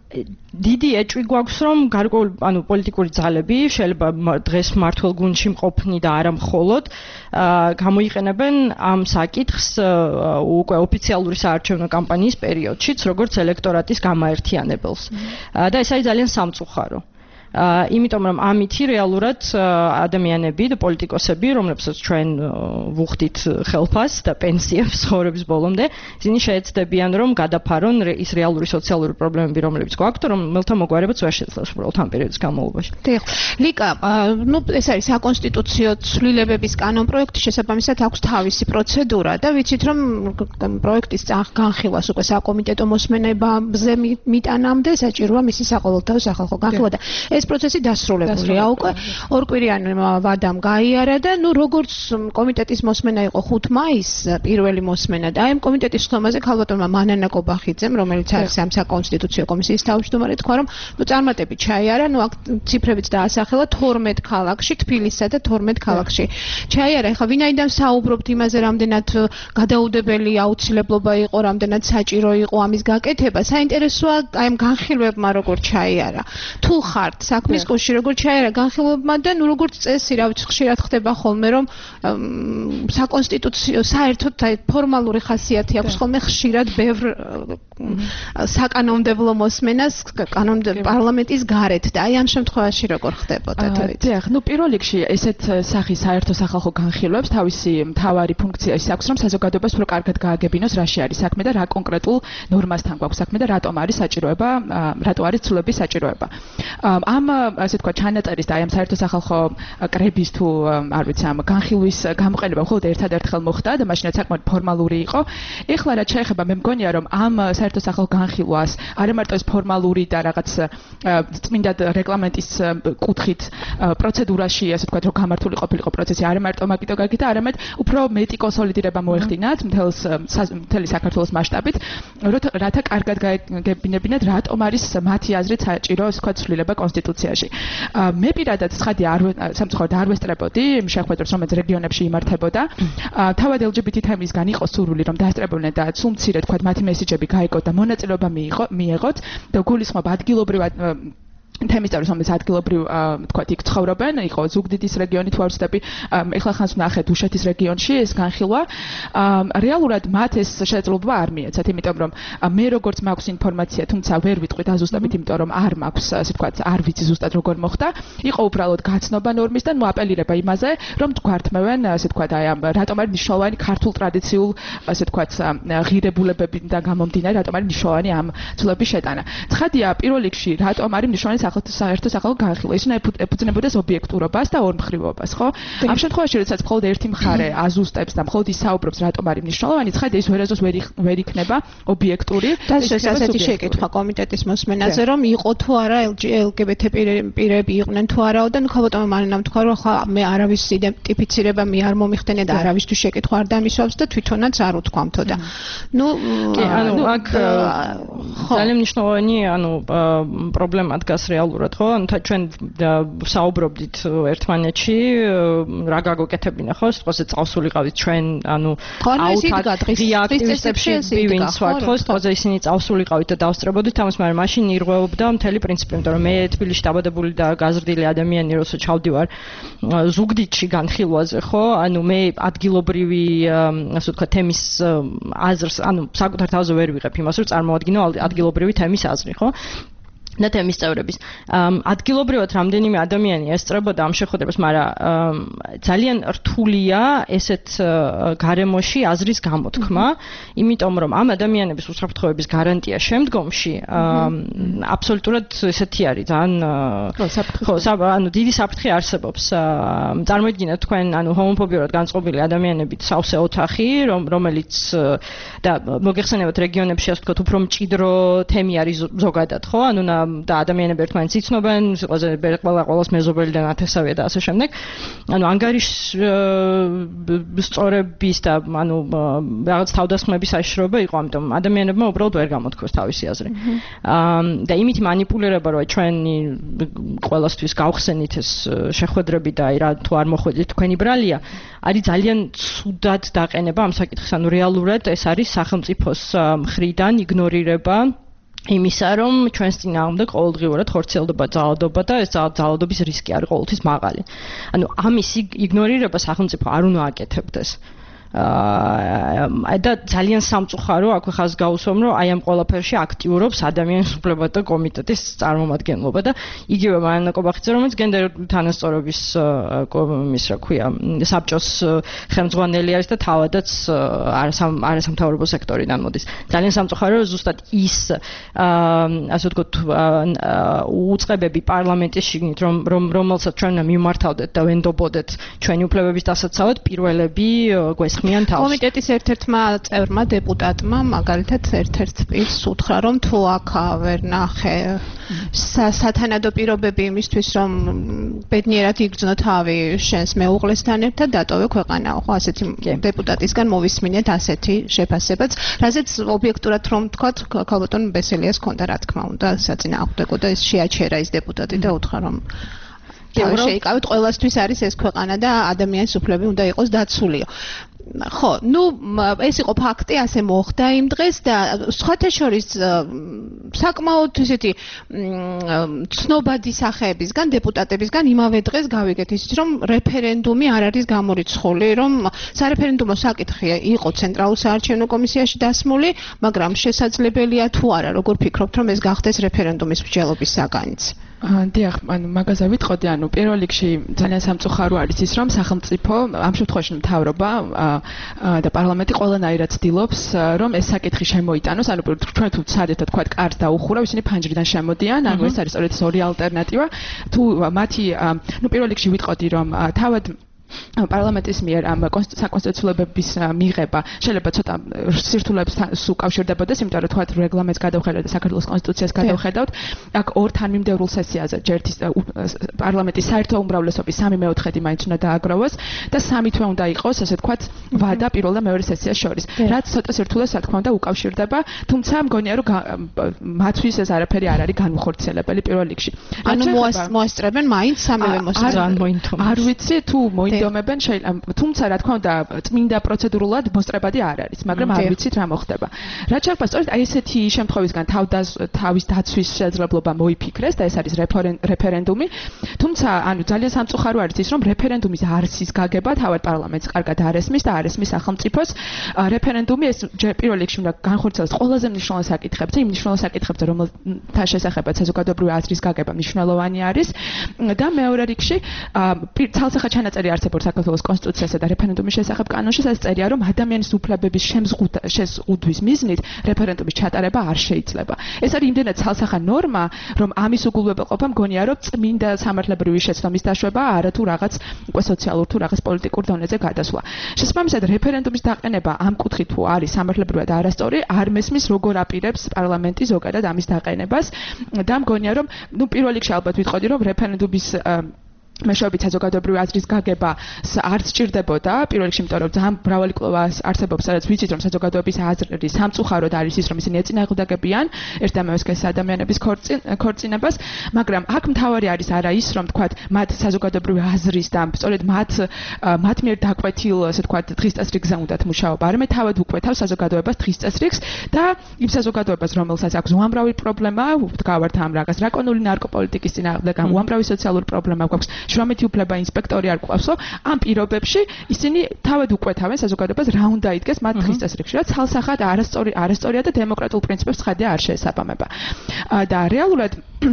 დიდი ეჭვი გვაქვს რომ გარკვეული ანუ პოლიტიკური ძალები შეიძლება დღეს მართლ გუნდში მყოფნი და არა მხოლოდ გამოიყენებენ ამ საკითხს უკვე ოფიციალური საარჩევნო კამპანიის პერიოდშიც როგორც ელექტორატის გამაერთიანებელს და ეს არის ძალიან სამწუხარო იმიტომ რომ ამითი რეალურად ადამიანები და პოლიტიკოსები რომლებსაც ჩვენ ვუხდით ხელფას და პენსიებს ცხოვრების ბოლომდე ისინი შეეცდებიან რომ გადაფარონ ის რეალური სოციალური პრობლემები რომლებიც გვაქვს და რომელთა მოგვარებაც ვერ შეძლებს უბრალოდ ამ პერიოდის განმავლობაში. დიახ. ლიკა, ну ეს არის საკონსტიტუციო ცვლილებების კანონპროექტი შესაბამისად აქვს თავისი პროცედურა და ვიცით რომ პროექტის განხილვას უკვე საკომიტეტო მოსმენებზე მიტანამდე საჭიროა მისი საყოველთაო სახალხო განხილვა და ეს პროცესი დასრულებულია უკვე ორკვირიანი ვადამ გაიარა და ნუ როგორც კომიტეტის მოსმენა იყო ხუთი მაისს პირველი მოსმენა და აი ამ კომიტეტის ხომაზე ქალბატონმა მანანა კობახიძემ რომელიც არის ამ საკონსტიტუციო კომისიის თავმჯდომარე თქვა რომ ნუ წარმატებით ჩაიარა ნუ აქ ციფრებიც დაასახელა თორმეტ ქალაქში თბილისსა და თორმეტ ქალაქში ჩაიარა ეხლა ვინაიდან საუბრობთ იმაზე რამდენად გადაუდებელი აუცილებლობა იყო რამდენად საჭირო იყო ამის გაკეთება საინტერესოა აი ამ განხილვებმა როგორ ჩაიარა თუ ხართ საქმის კუში როგორ ჩაერა განხილვებმა და ნუ როგორც წესი რა ვიცი ხშირად ხდება ხოლმე რომ საკონსტიტუციო საერთოდ ფორმალური ხასიათი აქვს ხოლმე ხშირად ბევრ საკანონმდებლო მოსმენას კანონმდებლო პარლამენტის გარეთ და აი ამ შემთხვევაში როგორ ხდებოდა თუ ვიცი. დიახ, ნუ პირველ რიგში ესეთ სახის საერთო სახალხო განხილვებს თავისი მთავარი ფუნქცია ის აქვს რომ საზოგადოებას უფრო კარგად გააგებინოს რაში არის საქმე და რა კონკრეტულ ნორმასთან გვაქვს საქმე და რატომ არის საჭიროება რატო არის ცვლილების საჭიროება. ამ ასე თქვა ჩანაწერის და აი ამ საერთო სახალხო კრების თუ არ ვიცი ამ განხილვის გამოყენება მხოლოდ ერთადერთხელ მოხდა და მაშინაც საკმაოდ ფორმალური იყო. ეხლა რაც შეეხება მე მგონია რომ ამ საერთო სახალხო განხილვას არა მარტო ეს ფორმალური და რაღაც წმინდა რეგლამენტის კუთხით პროცედურაში ასე თქვა რომ გამართული ყოფილიყო პროცესი არა მარტო მაგიტო გაკეთა არამედ უფრო მეტი კონსოლიდირება მოეხდინათ მთელს მთელი საქართველოს მასშტაბით რათა კარგად გაეგებინებინათ რატომ არის მათი აზრით საჭირო ასე თქვა ცვლილება კონსტიტუციაში. მე პირადად ცხადი არ სამწუხაროდ არ ვესწრებოდი იმ შეხვედრებს რომელიც რეგიონებში იმართებოდა. თავად ელ ჯი ბი თი თემისგან იყო სურვილი რომ დაესწრებოდნენ და სულ მცირე თქვა მათი მესიჯები გაიგოთ და მონაწილეობა მიიღოთ და გულისხმობა ადგილობრივად თემის წევრის რომელიც ადგილობრივ თქვათ იქ ცხოვრობენ იყო ზუგდიდის რეგიონი თუ არ ვცდები ეხლა ხანს ვნახე დუშეთის რეგიონში ეს განხილვა რეალურად მათ ეს შესაძლებლობა არ მიეცათ იმიტომ რომ მე როგორც მაქვს ინფორმაცია თუმცა ვერ ვიტყვი დაზუსტებით იმიტომ რომ არ მაქვს ასე თქვათ არ ვიცი ზუსტად როგორ მოხდა იყო უბრალოდ გაცნობა ნორმის და ნუ აპელირება იმაზე რომ თქვართმევენ ასე თქვათ აი ამ რატომ არის მნიშვნელოვანი ქართულ ტრადიციულ ასე თქვათ ღირებულებებიდან გამომდინარე რატომ არის მნიშვნელოვანი ამ ცვლილების შეტანა. ცხადია პირველ რიგში რატომ არის მნიშვნელოვანი საერთო სახალხო განხილვა ისინი ეფუძნებოდეს ობიექტურობას და ორმხრივობას, ხო? ამ შემთხვევაში როდესაც მხოლოდ ერთი მხარე აზუსტებს და მხოლოდ ისაუბრებს რატომ არის მნიშვნელოვანი, ცხადია ის ვერასდროს ვერ იქნება ობიექტური. და ეს ასეთი შეკითხვა კომიტეტის მოსმენაზე რომ იყო თუ არა ელ ჯი ბი თი პირები იყვნენ თუ არაო და ნუ ქალბატონმა მანამ თქვა რომ ხა მე არავის იდენტიფიცირება მე არ მომიხდენე და არავისთვის შეკითხვა არ დამისვავს და თვითონაც არ უთქვამთო და ნუ ანუ აქ ძალიან მნიშვნელოვანი ანუ პრობლემა დგას რეალურად ხო? ანუ ჩვენ საუბრობდით ერთმანეთში რა გაგოკეთებინა ხო? სიტყვაზე წავსულიყავით ჩვენ ანუ აუტოაქტივისტებში ვინც ვართ ხო? სიტყვაზე ისინი წავსულიყავით და დავსწრებოდით ამას, მაგრამ მაშინ ირღვეობდა მთელი პრინციპი, იმიტომ რომ მე თბილისში დაბადებული და გაზრდილი ადამიანი როცა ჩავდივარ ზუგდიდში განხილვაზე ხო? ანუ მე ადგილობრივი ასე ვთქვათ თემის აზრს ანუ საკუთარ თავზე ვერ ვიღებ იმას რომ წარმოადგინო ადგილობრივი თემის აზრი ხო? და თემის წევრების ადგილობრივად რამდენიმე ადამიანი ესწრებოდა ამ შეხვედრებს, მაგრამ ძალიან რთულია ესეთ გარემოში აზრის გამოთქმა, იმიტომ რომ ამ ადამიანების უსაფრთხოების გარანტია შემდგომში აბსოლუტურად ესეთი არის, ძალიან ხო, ანუ დიდი საფრთხე არსებობს. წარმოიდგინეთ თქვენ ანუ ჰომოფობიურად განწყობილი ადამიანებით სავსე ოთახი, რომელიც და მოგეხსენებათ რეგიონებში ასე ვთქვათ, უფრო მჭიდრო თემი არის ზოგადად, ხო? ანუ და ადამიანები ერთმანეთს იცნობენ, სიტყვაზე ყველა ყველას მეზობელი და ნათესავია და ასე შემდეგ. ანუ ანგარიშსწორების და ანუ რაღაც თავდასხმების საშიშროება იყო, ამიტომ ადამიანებმა უბრალოდ ვერ გამოთქვეს თავისი აზრი. და იმით манипуლირება, რომ ჩვენი ყველასთვის გავხსენით ეს შეხვედრები და აი რა თუ არ მოხვედით თქვენი ბრალია, არის ძალიან ცუდად დაყენება ამ საკითხის. ანუ რეალურად ეს არის სახელმწიფოს მხრიდან იგნორირება იმისა, რომ ჩვენს წინააღმდეგ ყოველდღიურად ხორციელდება ძალადობა და ეს ძალადობის რისკი არის ყოველთვის მაღალი. ანუ ამის იგნორირება სახელმწიფო არ უნდა აკეთებდეს. აა და ძალიან სამწუხარო აქვე ხაზს გაუსვამ, რომ აი ამ ყველაფერში აქტიურობს ადამიანის უფლებათა კომიტეტის წარმომადგენლობა და იგივე მარინა კობახიძე, რომელიც გენდერული თანასწორობის ის რა ქვია, საბჭოს ხელმძღვანელი არის და თავადაც არასამთავრობო სექტორიდან მოდის. ძალიან სამწუხარო, რომ ზუსტად ის აა ასე ვთქვათ უწყებები პარლამენტის შიგნით, რომ რომელსაც ჩვენ მიმართავდეთ და ვენდობოდეთ ჩვენი უფლებების დასაცავად, პირველები გვესხმიან კომიტეტის ერთ-ერთმა წევრმა დეპუტატმა მაგალითად ერთ-ერთ პირს უთხრა, რომ თუ აქ ვერ ნახე სათანადო პირობები იმისთვის, რომ ბედნიერად იგრძნო თავი შენს მეუღლესთან ერთად, დატოვე ქვეყანა. ხო, ასეთი დეპუტატისგან მოვისმინეთ ასეთი შეფასებაც, რაზეც ობიექტურად რომ ვთქვათ, ქალბატონ ბესელიას ჰქონდა რა თქმა უნდა საწინააღმდეგო და ეს შეაჩერა ის დეპუტატი და უთხრა, რომ შეიკავეთ, ყველასთვის არის ეს ქვეყანა და ადამიანის უფლებები უნდა იყოს დაცულიო. ხო, ну, ეს იყო ფაქტი, ასე მოხდა იმ დღეს და სხვათა შორის საკმაოდ ესეთი ცნობადი სახეებისგან, დეპუტატებისგან იმავე დღეს გავიგეთ ისიც, რომ რეფერენდუმი არ არის გამორიცხული, რომ სარეფერენდუმო საკითხი იყო ცენტრალურ საარჩევნო კომისიაში დასმული, მაგრამ შესაძლებელია თუ არა, როგორ ფიქრობთ, რომ ეს გახდეს რეფერენდუმის მსჯელობის საგანიც? დიახ, ანუ მაგაზე ვიტყოდი, ანუ პირველ რიგში ძალიან სამწუხარო არის ის, რომ სახელმწიფო ამ შემთხვევაში მთავრობა და პარლამენტი ყველანაირად ცდილობს, რომ ეს საკითხი შემოიტანოს, ანუ ჩვენ თუ ცადეთ და თქვა კარს დაუხურავ, ისინი ფანჯრიდან შემოდიან, ანუ ეს არის სწორედ ორი ალტერნატივა. თუ მათი, ну, პირველ რიგში ვიტყოდი, რომ თავად პარლამენტის მიერ ამ საკონსტიტუციოლებების მიღება შეიძლება ცოტა სირთულეებს უკავშირდებოდეს, იმიტომ რომ თქვა რეგლამენტს გადავხედავთ და საქართველოს კონსტიტუციას გადავხედავთ, აქ ორ თანმიმდევრულ სესიაზე ჯერთის პარლამენტის საერთო უმრავლესობის სამი მეოთხედი მაინც უნდა დააგროვოს და სამი თვე უნდა იყოს, ასე თქვა, ვადა პირველ და მეორე სესიას შორის. რაც ცოტა სირთულეს რა თქმა უნდა უკავშირდება, თუმცა მგონია რომ მათთვის ეს არაფერი არ არის განუხორციელებელი პირველ რიგში. ანუ მოასწრებენ მაინც სამივე მოსწრებენ. არ ვიცი თუ ინდომებენ შეიძლება, თუმცა რა თქმა უნდა წმინდა პროცედურულად მოსწრებადი არ არის, მაგრამ არ ვიცით რა მოხდება. რაც შეეხება სწორედ აი ესეთი შემთხვევისგან თავის დაცვის შესაძლებლობა მოიფიქრეს და ეს არის რეფერენდუმი, თუმცა ანუ ძალიან სამწუხარო არის ის, რომ რეფერენდუმის არსის გაგება თავად პარლამენტს კარგად არ ესმის და არ ესმის სახელმწიფოს. რეფერენდუმი ეს პირველ რიგში უნდა განხორციელოს ყველაზე მნიშვნელოვან საკითხებზე, იმ მნიშვნელოვან საკითხებზე, რომელთა შესახებაც საზოგადოებრივი აზრის გაგება მნიშვნელოვანი არის და მეორე რიგში ცალსახად ჩანაწერი არსებობს საქართველოს კონსტიტუციასა და რეფერენდუმის შესახებ კანონში, სადაც წერია, რომ ადამიანის უფლებების შეზღუდვის მიზნით რეფერენდუმის ჩატარება არ შეიძლება. ეს არის იმდენად ცალსახა ნორმა, რომ ამის უგულვებელყოფა მგონია, რომ წმინდა სამართლებრივი შეცდომის დაშვება, არა თუ რაღაც უკვე სოციალურ თუ რაღაც პოლიტიკურ დონეზე გადასვლა. შესაბამისად, რეფერენდუმის დაყენება ამ კუთხით თუ არის სამართლებრივად არასწორი, არ მესმის როგორ აპირებს პარლამენტი ზოგადად ამის დაყენებას და მგონია, რომ ნუ პირველ რიგში ალბათ ვიტყოდი, რომ რეფერენდუმის მეშვეობით საზოგადოებრივი აზრის გაგება არ სჭირდებოდა პირველ რიგში, იმიტომ რომ ძალიან მრავალი კვლევა არსებობს, სადაც ვიცით, რომ საზოგადოების აზრი სამწუხაროდ არის ის, რომ ისინი ეწინააღმდეგებიან ერთ და მესამე ადამიანების ქორწინებას, მაგრამ აქ მთავარი არის არა ის, რომ თქვათ მათ საზოგადოებრივი აზრის და სწორედ მათ მათ მიერ დაკვეთილ, ასე თქვათ, დღის წესრიგზე უნდათ მუშაობა, არამედ თავად უკვეთავს საზოგადოებას დღის წესრიგს და იმ საზოგადოებას, რომელსაც აქვს უამრავი პრობლემა, ვდგავართ ამ რაღაც დრაკონული ნარკოპოლიტიკის წინააღმდეგ, ამ უამრავი სოციალური პრობლემა გვაქვს, შრომითი უფლება ინსპექტორი არ გვყავსო, ამ პირობებში ისინი თავად უკვეთავენ საზოგადოებას რა უნდა იდგეს მათ დღის წესრიგში, რაც ცალსახად არასწორი არასწორია და დემოკრატიულ პრინციპებს ხედა არ შეესაბამება. და რეალურად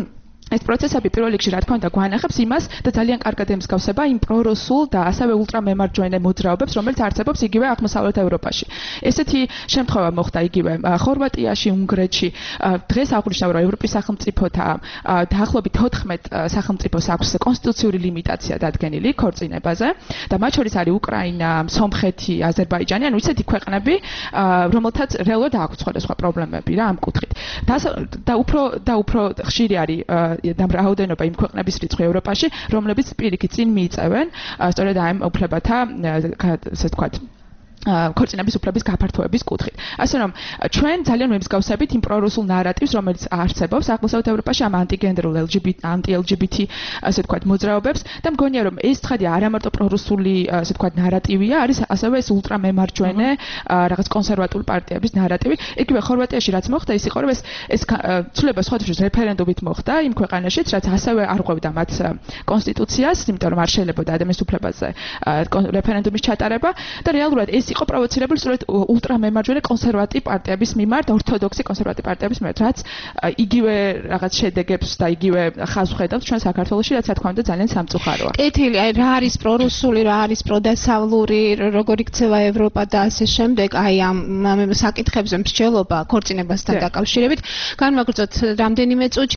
ეს პროცესები პირველ რიგში რა თქმა უნდა გვანახებს იმას და ძალიან კარგად ემსგავსება იმ პრორუსულ და ასევე ულტრამემარჯვენე მოძრაობებს, რომელიც არსებობს იგივე აღმოსავლეთ ევროპაში. ესეთი შემთხვევა მოხდა იგივე ხორვატიაში, უნგრეთში. დღეს აღვნიშნავ, რომ ევროპის სახელმწიფოთა დაახლოებით თოთხმეტ სახელმწიფოს აქვს კონსტიტუციური ლიმიტაცია დადგენილი ქორწინებაზე და მათ შორის არის უკრაინა, სომხეთი, აზერბაიჯანი, ანუ ისეთი ქვეყნები, რომელთაც რეალურად აქვს სხვადასხვა პრობლემები რა ამ კუთხით. და უფრო და უფრო ხშირი არის და რაოდენობა იმ ქვეყნების რიცხვი ევროპაში, რომლებიც პირიქით წინ მიიწევენ სწორედ ამ უფლებათა, ასე ვთქვათ, ქორწინების უფლების გაფართოების კუთხით. ასე რომ ჩვენ ძალიან მემსგავსებით იმ პრორუსულ ნარატივს, რომელიც არსებობს აღმოსავლეთ ევროპაში ამ ანტიგენდერულ ელ ჯი ბი ტი, ანტი-ელ ჯი ბი ტი, ასე ვთქვათ, მოძრაობებს და მგონია რომ ეს ცხადია არა მარტო პრორუსული, ასე ვთქვათ, ნარატივია, არის ასევე ეს ულტრამემარჯვენე რაღაც კონსერვატული პარტიების ნარატივი. იგივე ხორვატიაში რაც მოხდა, ის იყო რომ ეს ეს ცვლილება სხვადასხვა რეფერენდუმით მოხდა იმ ქვეყანაშიც, რაც ასევე არ ყვევდა მათ კონსტიტუციას, იმიტომ რომ არ შეიძლება ადამიანის უფლებაზე რეფერენდუმის ჩატარება და რეალურად ეს იყო პროვოცირებული სწორედ ულტრამემარჯვენე კონსერვატივ პარტიების მიმართ, ორთოდოქსი კონსერვატივ პარტიების მიმართ, რაც იგივე რაღაც შედეგებს და იგივე ხაზს ხედავს ჩვენ საქართველოში, რაც რა თქმა უნდა ძალიან სამწუხაროა. კეთილი, აი რა არის პრორუსული, რა არის პროდასავლური, როგორ იქცევა ევროპა და ასე შემდეგ, აი ამ საკითხებზე მსჯელობა ქორწინებასთან დაკავშირებით. განვაგრძოთ რამდენიმე წუთში.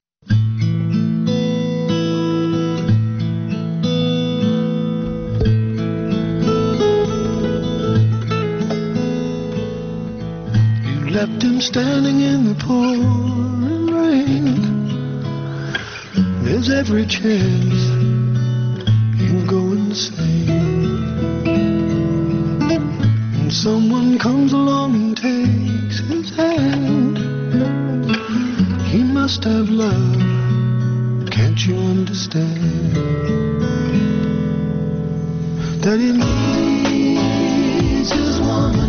Left him standing in the pouring rain. There's every chance he'll go insane. And someone comes along and takes his hand. He must have love, can't you understand? That he needs his woman.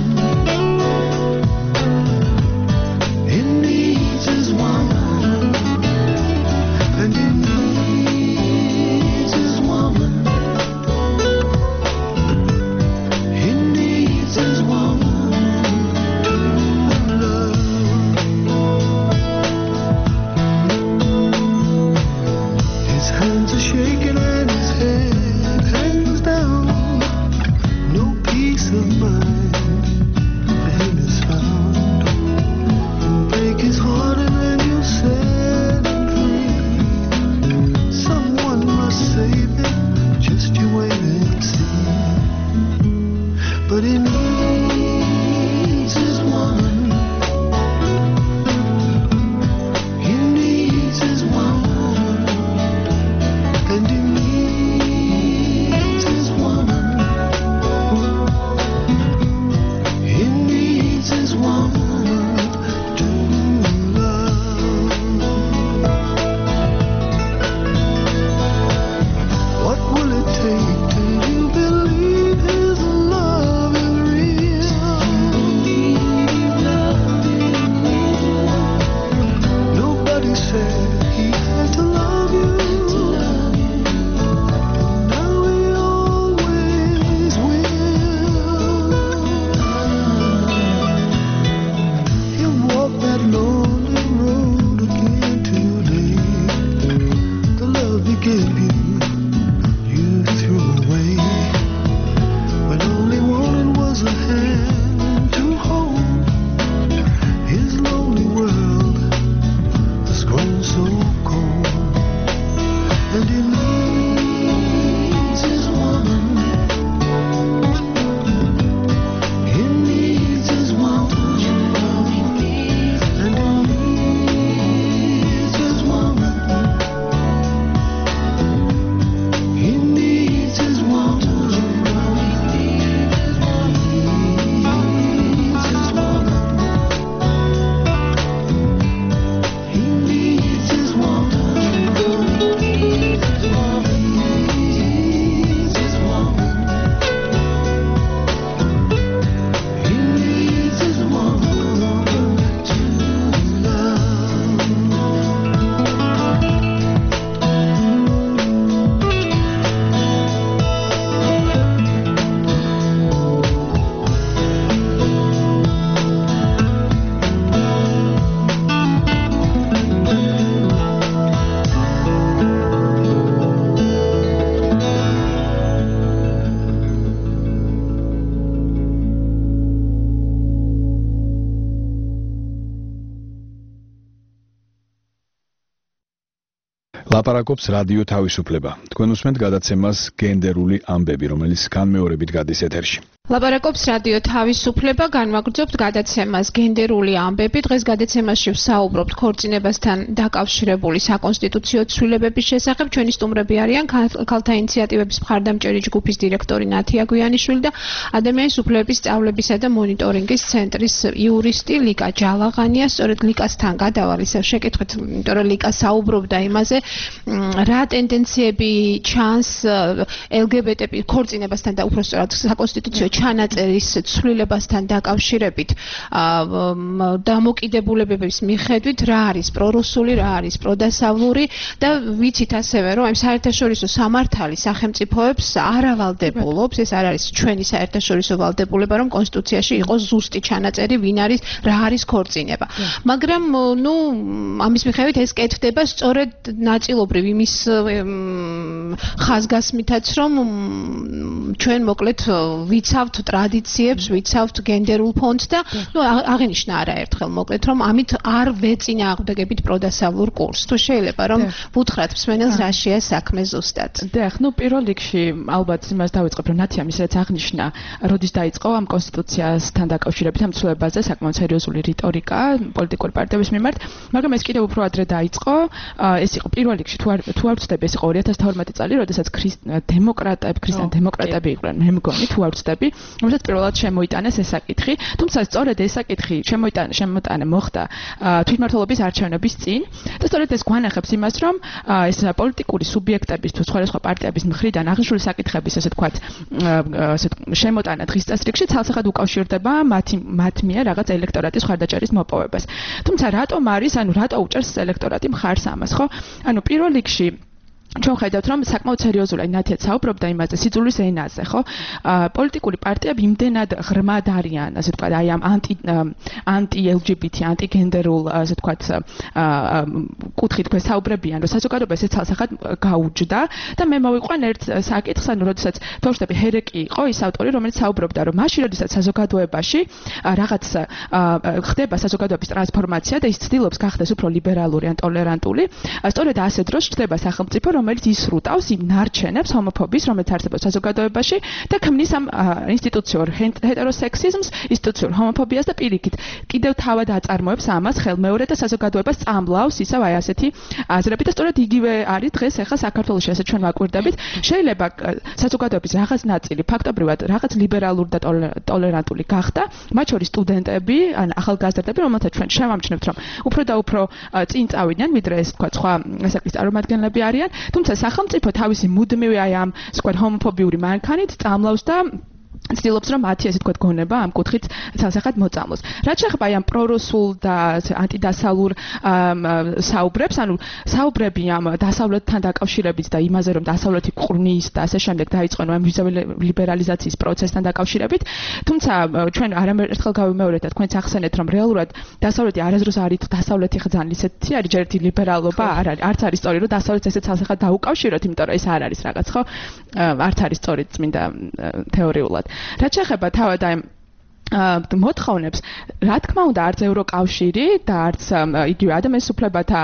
ლაპარაკობს რადიო თავისუფლება. თქვენ უსმენთ გადაცემას გენდერული ამბები, რომელიც განმეორებით გადის ეთერში. ლაპარაკობს რადიო თავისუფლება, განვაგრძობთ გადაცემას გენდერული ამბები. დღეს გადაცემაში ვსაუბრობთ ქორწინებასთან დაკავშირებული საკონსტიტუციო ცვლილებების შესახებ. ჩვენი სტუმრები არიან ქალთა ინიციატივების მხარდამჭერი ჯგუფის დირექტორი ნათია გვიანიშვილი და ადამიანის უფლებების სწავლებისა და მონიტორინგის ცენტრის იურისტი ლიკა ჯალაღანია. სწორედ ლიკასთან გადავალ ისევ შეკითხვით, იმიტომ რომ ლიკა საუბრობდა იმაზე, რა ტენდენციები ჩანს ელ გი ბი ტი ქორწინებასთან და უпростоრად საკონსტიტუციო ჩანაწერის ცვლილებასთან დაკავშირებით დამოკიდებულებების მიხედვით რა არის პრორუსული, რა არის პროდასავლური და ვიცით ასევე რომ ამ საერთაშორისო სამართალი სახელმწიფოებს არ ავალდებულობს, ეს არ არის ჩვენი საერთაშორისო ვალდებულება, რომ კონსტიტუციაში იყოს ზუსტი ჩანაწერი, ვინ არის, რა არის ქორწინება. მაგრამ ნუ ამის მიხედვით ეს კეთდება სწორედ ნაწილობრივ იმის ხაზგასმითაც, რომ ჩვენ მოკლედ ვიცავთ ტრადიციებს, ვიცავთ გენდერულ ფონდს და ნუ აღინიშნა არაერთხელ მოკლედ რომ ამით არ ვეწინააღმდეგებით პროდასავლურ კურსს. თუ შეიძლება რომ ვუთხრათ მსმენელს რა შეა საქმე ზუსტად. დიახ, ნუ პირველ რიგში ალბათ იმას დავიწყებ, რომ ნათია მის რაც აღნიშნა, როდის დაიწყო ამ კონსტიტუციასთან დაკავშირებით ამ ცვლილებაზე საკმაოდ სერიოზული რიტორიკა პოლიტიკური პარტიების მიმართ, მაგრამ ეს კიდევ უფრო ადრე დაიწყო. ეს იყო პირველ რიგში თუ არ თუ არ ვცდები, ეს იყო ორი ათას თორმეტი წელი, როდესაც დემოკრატები, ქრისტიან დემოკრატები იყვნენ, მე მგონი თუ არ ვცდები, რომელსაც პირველად შემოიტანეს ეს საკითხი, თუმცა სწორედ ეს საკითხი შემოიტანა შემოტანა მოხდა თვითმმართველობის არჩევნების წინ და სწორედ ეს გვანახებს იმას, რომ ეს პოლიტიკური სუბიექტების თუ სხვადასხვა პარტიების მხრიდან აღნიშნული საკითხების ასე თქვათ ასე შემოტანა დღის წესრიგში ცალსახად უკავშირდება მათი მათ მიერ რაღაც ელექტორატის მხარდაჭერის მოპოვებას. თუმცა რატომ არის, ანუ რატო უჭერს ელექტორატი მხარს ამას, ხო? ანუ პირველ რიგში ჩვენ ხედავთ, რომ საკმაოდ სერიოზულად ნათია საუბრობდა იმაზე სიძულვის ენაზე, ხო? პოლიტიკური პარტიები იმდენად ღრმად არიან, ასე ვთქვათ, აი ამ ანტი ანტი ელ ჯი ბი ტი, ანტიგენდერულ, ასე ვთქვათ, კუთხით თქვენ საუბრებიან, რომ საზოგადოება ესე ცალსახად გაუჯდა და მე მოვიყვან ერთ საკითხს, ანუ როდესაც თორშტები ჰერეკი იყო ის ავტორი, რომელიც საუბრობდა, რომ მაშინ როდესაც საზოგადოებაში რაღაც ხდება საზოგადოების ტრანსფორმაცია და ის ცდილობს გახდეს უფრო ლიბერალური ან ტოლერანტული, სწორედ ასე დროს ჩნდება სახელმწიფო, რომელიც ისრუტავს იმ ნარჩენებს ჰომოფობიის, რომელიც არსებობს საზოგადოებაში და ქმნის ამ ინსტიტუციურ ჰეტეროსექსიზმს, ინსტიტუციურ ჰომოფობიას და პირიქით კიდევ თავად აწარმოებს ამას ხელმეორე და საზოგადოებას წამლავს ისევ აი ასეთი აზრები და სწორედ იგივე არის დღეს ახლა საქართველოში, ასე ჩვენ ვაკვირდებით, შეიძლება საზოგადოების რაღაც ნაწილი ფაქტობრივად რაღაც ლიბერალური და ტოლერანტული გახდა, მათ შორის სტუდენტები, ან ახალგაზრდები, რომელთაც ჩვენ შევამჩნევთ, რომ უფრო და უფრო წინ წავიდნენ, ვიდრე ეს თქვა სხვა ასაკის წარმომადგენლები არიან. თუმცა სახელმწიფო თავისი მუდმივი აი ამ სხვა ჰომოფობიური მანქანით წამლავს და ცდილობს რომ მათი ესე თქვა გონება ამ კუთხით ცალსახად მოწამლოს. რაც შეეხება აი ამ პრორუსულ და ანტიდასავლურ საუბრებს, ანუ საუბრები ამ დასავლეთთან დაკავშირებით და იმაზე რომ დასავლეთი ყრნის და ასე შემდეგ დაიწყო ამ ვიზა ლიბერალიზაციის პროცესთან დაკავშირებით, თუმცა ჩვენ არამერთხელ გავიმეორეთ და თქვენც ახსენეთ რომ რეალურად დასავლეთი არასდროს არ არის დასავლეთი ხძან ისეთი არის ჯერ ერთი ლიბერალობა არ არის, არც არის სწორი რომ დასავლეთს ესე ცალსახად დაუკავშიროთ, იმიტომ რომ ეს არ არის რაღაც ხო? არც არის სწორი წმინდა თეორიულად. რაც შეეხება თავად აი მოთხოვნებს, რა თქმა უნდა, არც ევროკავშირი და არც იგივე ადამიანის უფლებათა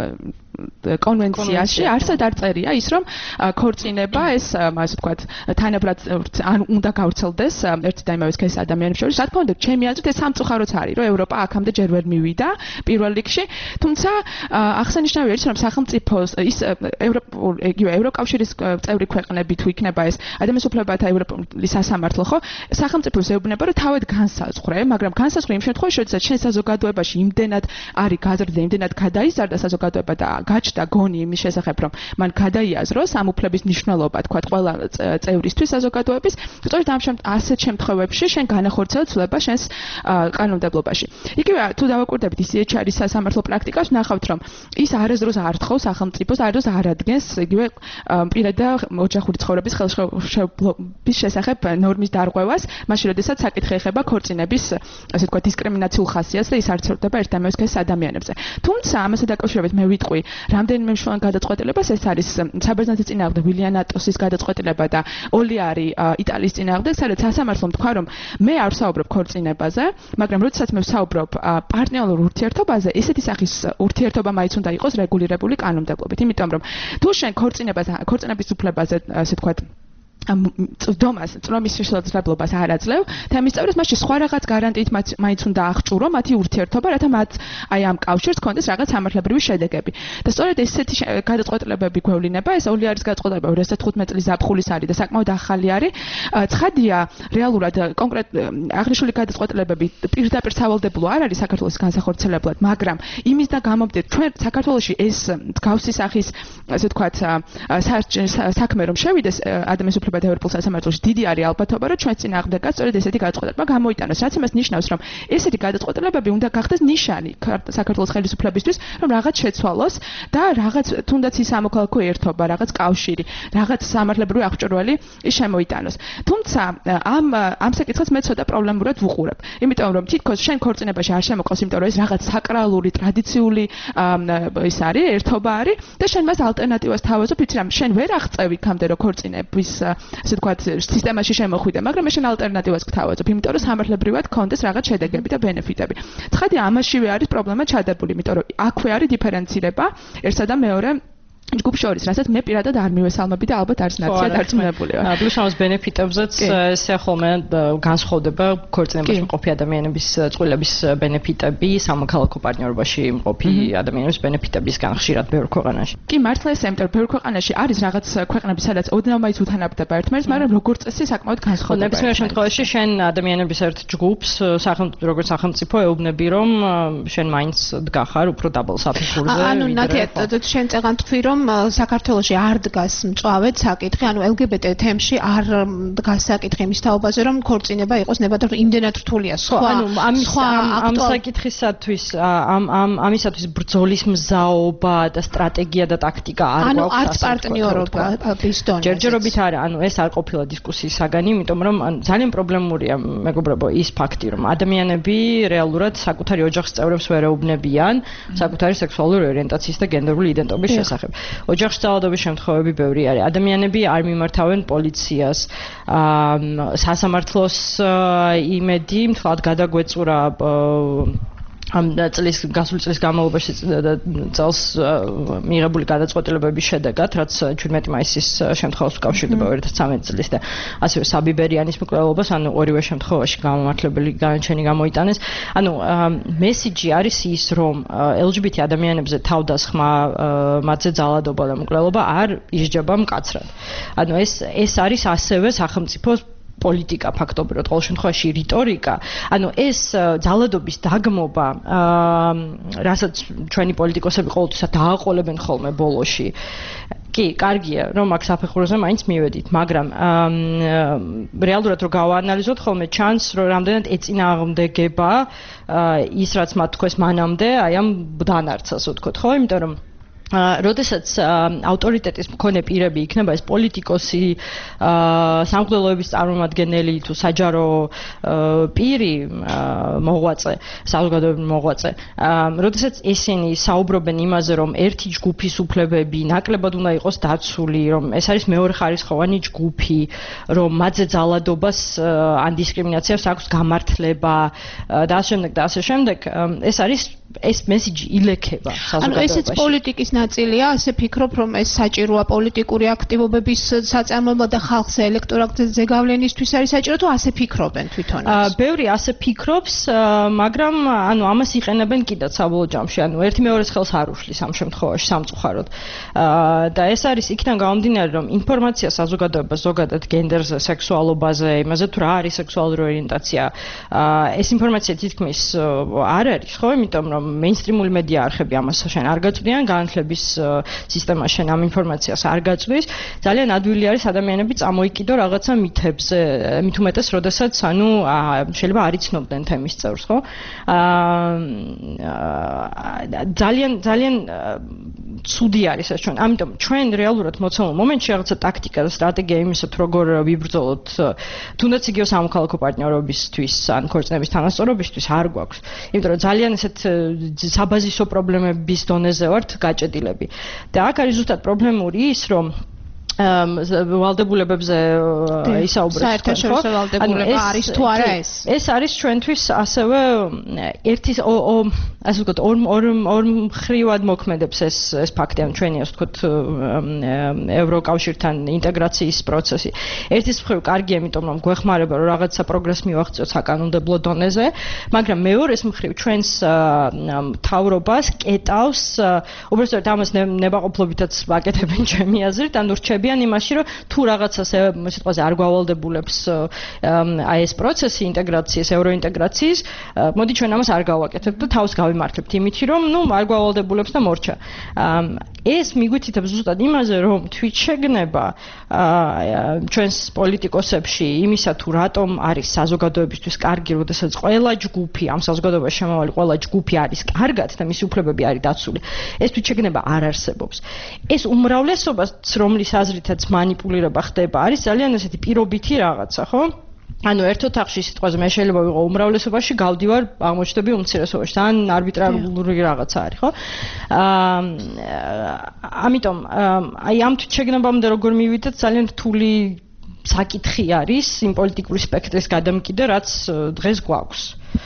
კონვენციაში არსად არ წერია ის რომ ქორწინება ეს ასე ვთქვათ თანაბრად ან უნდა გავრცელდეს ერთი და იმავე სქესის ადამიანებს შორის. რა თქმა უნდა, ჩემი აზრით ეს სამწუხაროც არის, რომ ევროპა აქამდე ჯერ ვერ მივიდა პირველ რიგში, თუმცა აღსანიშნავია ის რომ სახელმწიფოს ის ევროპულ იგივე ევროკავშირის წევრი ქვეყნები თუ იქნება ეს ადამიანის უფლებათა ევროპული სასამართლო, ხო, სახელმწიფოს ეუბნება რომ თავად განსაზღვრე, მაგრამ განსაზღვრე იმ შემთხვევაში, როდესაც შენ საზოგადოებაში იმდენად არის გაზრდა, იმდენად გადაიზარდა საზოგადოება და გაჩნდა გონი იმის შესახებ, რომ მან გადაიაზროს ამ უფლების მნიშვნელობა, თქვა ყველა წევრისთვის საზოგადოების, სწორედ ამ ასეთ შემთხვევებში შენ განახორციელ ცვლილება შენს კანონმდებლობაში. იგივე თუ დავაკვირდებით ის ეიჩ არ-ის სასამართლო პრაქტიკას, ნახავთ, რომ ის არასდროს არ თხოვს სახელმწიფოს, არასდროს არ ადგენს იგივე პირადი და ოჯახური ცხოვრების ხელშეუხლობის შესახებ ნორმის დარღვევას, მაშინ როდესაც საკითხი ეხება ქორწინების, ასე ვთქვათ, დისკრიმინაციულ ხასიათს და ის არ ცხადდება ერთ და იმავე სქესის ადამიანებზე. თუმცა ამასთან დაკავშირებით მე ვიტყვი რამდენიმე მნიშვნელოვან გადაწყვეტილებას, ეს არის საბერძნეთის წინააღმდეგ ვილიანატოსის გადაწყვეტილება და ოლიარი იტალიის წინააღმდეგ, სადაც სასამართლომ თქვა, რომ მე არ ვსაუბრობ ქორწინებაზე, მაგრამ როდესაც მე ვსაუბრობ პარტნიორულ ურთიერთობაზე, ესეთი სახის ურთიერთობა მაინც უნდა იყოს რეგულირებული კანონმდებლობით, იმიტომ რომ თუ შენ ქორწინებას ქორწინების უფლებაზე, ასე ვთქვათ, წვდომას, წვდომის შესაძლებლობას არ აძლევ და ამის წევრებს მასში სხვა რაღაც გარანტიით მაინც უნდა აღჭურო მათი ურთიერთობა, რათა მათ აი ამ კავშირს კონდეს რაღაც სამართლებრივი შედეგები. და სწორედ ესეთი გადაწყვეტილებები გვევლინება, ეს ორი არის გადაწყვეტილება ორი ათას თხუთმეტი წლის ზაფხულის არის და საკმაოდ ახალი არის. ცხადია, რეალურად კონკრეტ აღნიშნული გადაწყვეტილებები პირდაპირ სავალდებულო არ არის საქართველოს განსახორციელებლად, მაგრამ იმის და გამომდინარე, ჩვენ საქართველოში ეს მსგავსი სახის, ასე ვთქვათ, საქმე რომ შევიდეს ადამიანის უფლებათა ევროპულ სასამართლოში, დიდი არის ალბათობა, რომ ჩვენ წინააღმდეგაც სწორედ ესეთი გადაწყვეტილება გამოიტანოს, რაც იმას ნიშნავს, რომ ესეთი გადაწყვეტილებები უნდა გახდეს ნიშანი საქართველოს ხელისუფლებისთვის, რომ რაღაც შეცვალოს და რაღაც თუნდაც ის სამოქალაქო ერთობა, რაღაც კავშირი, რაღაც სამართლებრივი აღჭურველი ის შემოიტანოს. თუმცა ამ ამ საკითხს მე ცოტა პრობლემურად ვუყურებ. იმიტომ რომ თითქოს შენ ქორწინებაში არ შემოყავს, იმიტომ რომ ეს რაღაც საკრალური, ტრადიციული ის არის, ერთობა არის და შენ მას ალტერნატივას თავაზობ, იცი რა, შენ ვერ აღწევი იქამდე რომ ქორწინების ასე ვთქვათ სისტემაში შემოხვიდე, მაგრამ შენ ალტერნატივას გთავაზობ, იმიტომ რომ სამართლებრივად კონდეს რაღაც შედეგები და ბენეფიტები. ცხადია, ამაშივე არის პრობლემა ჩადებული, იმიტომ რომ აქვე არის დიფერენცირება ერთსა და მეორე ჯგუფ შორის, რასაც მე პირადად არ მივესალმები და ალბათ არც ნაცია დარწმუნებული ვარ. ბლუშაუს ბენეფიტებზეც ესე ხოლმე განსხვავდება ქორწინებაში მყოფი ადამიანების წყვილების ბენეფიტები სამოქალაქო პარტნიორობაში მყოფი ადამიანების ბენეფიტებისგან ხშირად ბევრ ქვეყანაში. კი, მართლა ესე, იმიტომ რომ ბევრ ქვეყანაში არის რაღაც ქვეყნები, სადაც ოდნავ მაინც უთანაბრდება ერთმანეთს, მაგრამ როგორც წესი საკმაოდ განსხვავდება. ნებისმიერ შემთხვევაში შენ ადამიანების ერთ ჯგუფს, როგორც სახელმწიფო ეუბნები, რომ შენ მაინც დგახარ უფრო დაბალ საფეხურზე. ანუ ნათია, შენ წეგან თქვი, რომ საქართველოში არ დგას მწვავედ საკითხი, ანუ ელ გი ბი ტე თემში არ დგას საკითხი იმის თაობაზე, რომ ქორწინება იყოს ნებადართული, იმდენად რთულია სხვა. ანუ ამის ამ საკითხისათვის, ამ ამ ამისათვის ბრძოლის მზაობა და სტრატეგია და ტაქტიკა არ გვაქვს. ანუ არც პარტნიორობა ის დონეზე. ჯერჯერობით არა, ანუ ეს არ ყოფილა დისკუსიის საგანი, იმიტომ რომ ძალიან პრობლემურია, მეგობრებო, ის ფაქტი, რომ ადამიანები რეალურად საკუთარი ოჯახის წევრებს ვერ ეუბნებიან საკუთარი სექსუალური ორიენტაციის და გენდერული იდენტობის შესახებ. ოჯახში ძალადობის შემთხვევები ბევრი არის. ადამიანები არ მიმართავენ პოლიციას, სასამართლოს იმედი მთლად გადაგვეწურა ამ წლის გასული წლის განმავლობაში წელს მიღებული გადაწყვეტილებების შედეგად, რაც ჩვიდმეტი მაისის შემთხვევას უკავშირდება ორი ათას ცხრამეტი წლის და ასევე საბიბერიანის მკვლელობას, ანუ ორივე შემთხვევაში გამომართლებელი განაჩენი გამოიტანეს. ანუ მესიჯი არის ის, რომ ელ ჯი ბი თი ადამიანებზე თავდასხმა, მათზე ძალადობა და მკვლელობა არ ისჯება მკაცრად. ანუ ეს ეს არის ასევე სახელმწიფოს პოლიტიკა ფაქტობრივად, ყოველ შემთხვევაში რიტორიკა, ანუ ეს ძალადობის დაგმობა, რასაც ჩვენი პოლიტიკოსები ყოველთვის დააყოლებენ ხოლმე ბოლოში. კი, კარგია, რომ აქ საფეხურზე მაინც მივედით, მაგრამ რეალურად რო გავაანალიზოთ, ხოლმე ჩანს, რომ რამდენად ეწინააღმდეგება ის, რაც მათ თქვეს მანამდე, აი ამ დანარცას ვთქვათ, ხო? იმიტომ რომ როდესაც ავტორიტეტის მქონე პირები იქნება ეს პოლიტიკოსი, სამღვდელოების წარმომადგენელი თუ საჯარო პირი, მოღვაწე, საზოგადოებრივი მოღვაწე, როდესაც ესენი საუბრობენ იმაზე, რომ ერთი ჯგუფის უფლებები ნაკლებად უნდა იყოს დაცული, რომ ეს არის მეორეხარისხოვანი ჯგუფი, რომ მათზე ძალადობას ან დისკრიმინაციას აქვს გამართლება და ასე შემდეგ და ასე შემდეგ, ეს არის ეს მესიჯი ილექება საზოგადოებაში. ანუ ესეც პოლიტიკის ნაწილია, ასე ფიქრობ, რომ ეს საჭიროა პოლიტიკური აქტივობების საწარმოება და ხალხს ელექტორატზე ზეგავლენისთვის არის საჭირო თუ ასე ფიქრობენ თვითონაც? ბევრი ასე ფიქრობს, მაგრამ ანუ ამას იყენებენ კიდაც საბოლოო ჯამში, ანუ ერთი მეორეს ხელს არ უშლის ამ შემთხვევაში სამწუხაროდ. და ეს არის იქიდან გამომდინარე, რომ ინფორმაცია საზოგადოებას ზოგადად გენდერზე, სექსუალობაზე, იმაზე თუ რა არის სექსუალური ორიენტაცია, ეს ინფორმაცია თითქმის არ არის, ხო? იმიტომ რომ მეინსტრიმული მედია არხები ამას შენ არ გაწვდიან, განათლების სისტემა შენ ამ ინფორმაციას არ გაწვდის. ძალიან ადვილი არის ადამიანები წამოიკიდო რაღაცა მითებზე, მით უმეტეს, როდესაც ანუ შეიძლება არ იცნობდნენ თემის წევრს, ხო? ძალიან ძალიან ცუდი არის ეს ჩვენ. ამიტომ ჩვენ რეალურად მოცემულ მომენტში რაღაცა ტაქტიკა და სტრატეგია იმისა, თუ როგორ ვიბრძოლოთ, თუნდაც იგივე სამოქალაქო პარტნიორობისთვის ან ქორწინების თანასწორობისთვის არ გვაქვს. იმიტომ რომ ძალიან ესეთ საბაზისო პრობლემების დონეზე ვართ გაჭედილები. და აქ არის ზუსტად პრობლემური ის, რომ ვალდებულებებზე ისაუბრებს. საერთაშორისო ვალდებულება არის თუ არა ეს? ეს არის ჩვენთვის ასევე ერთი ასე ვთქვათ, ორ ორ ორ მხრივად მოქმედებს ეს ეს ფაქტი, ან ჩვენი ასე ვთქვათ ევროკავშირთან ინტეგრაციის პროცესი. ერთის მხრივ კარგია, იმიტომ რომ გვეხმარება რომ რაღაცა პროგრესი მივაღწიოთ საკანონმდებლო დონეზე, მაგრამ მეორეს მხრივ ჩვენს მთავრობას კეტავს, უბრალოდ ამას ნებაყოფლობითაც ვაკეთებენ ჩემი აზრით, ანუ რჩებიან იმაში, რომ თუ რაღაცას სიტყვაზე არ გავალდებულებს აი ეს პროცესი ინტეგრაციის, ევროინტეგრაციის, მოდი ჩვენ ამას არ გავაკეთებთ და თავს გავიმართებთ იმითი, რომ ნუ არ გავალდებულებს და მორჩა. ეს მიგვითითებს ზუსტად იმაზე, რომ თვითშეგნება ჩვენს პოლიტიკოსებში იმისა თუ რატომ არის საზოგადოებისთვის კარგი, როდესაც ყველა ჯგუფი ამ საზოგადოებაში შემავალი ყველა ჯგუფი არის კარგად და მისი უფლებები არის დაცული. ეს თვითშეგნება არ არსებობს. ეს უმრავლესობას, რომლის აზრითაც მანიპულირება ხდება, არის ძალიან ესეთი პირობითი რაღაცა, ხო? ანუ ერთ ოთახში სიტყვაზე მე შეიძლება ვიყო უმრავლესობაში, გავდივარ აღმოჩნდები უმცირესობაში, თან არბიტრარული რაღაცა არის, ხო? აა ამიტომ აი ამ თვითშეგნებამდე როგორ მივიდეთ, ძალიან რთული საკითხი არის იმ პოლიტიკური სპექტრის გადამკიდე, რაც დღეს გვაქვს.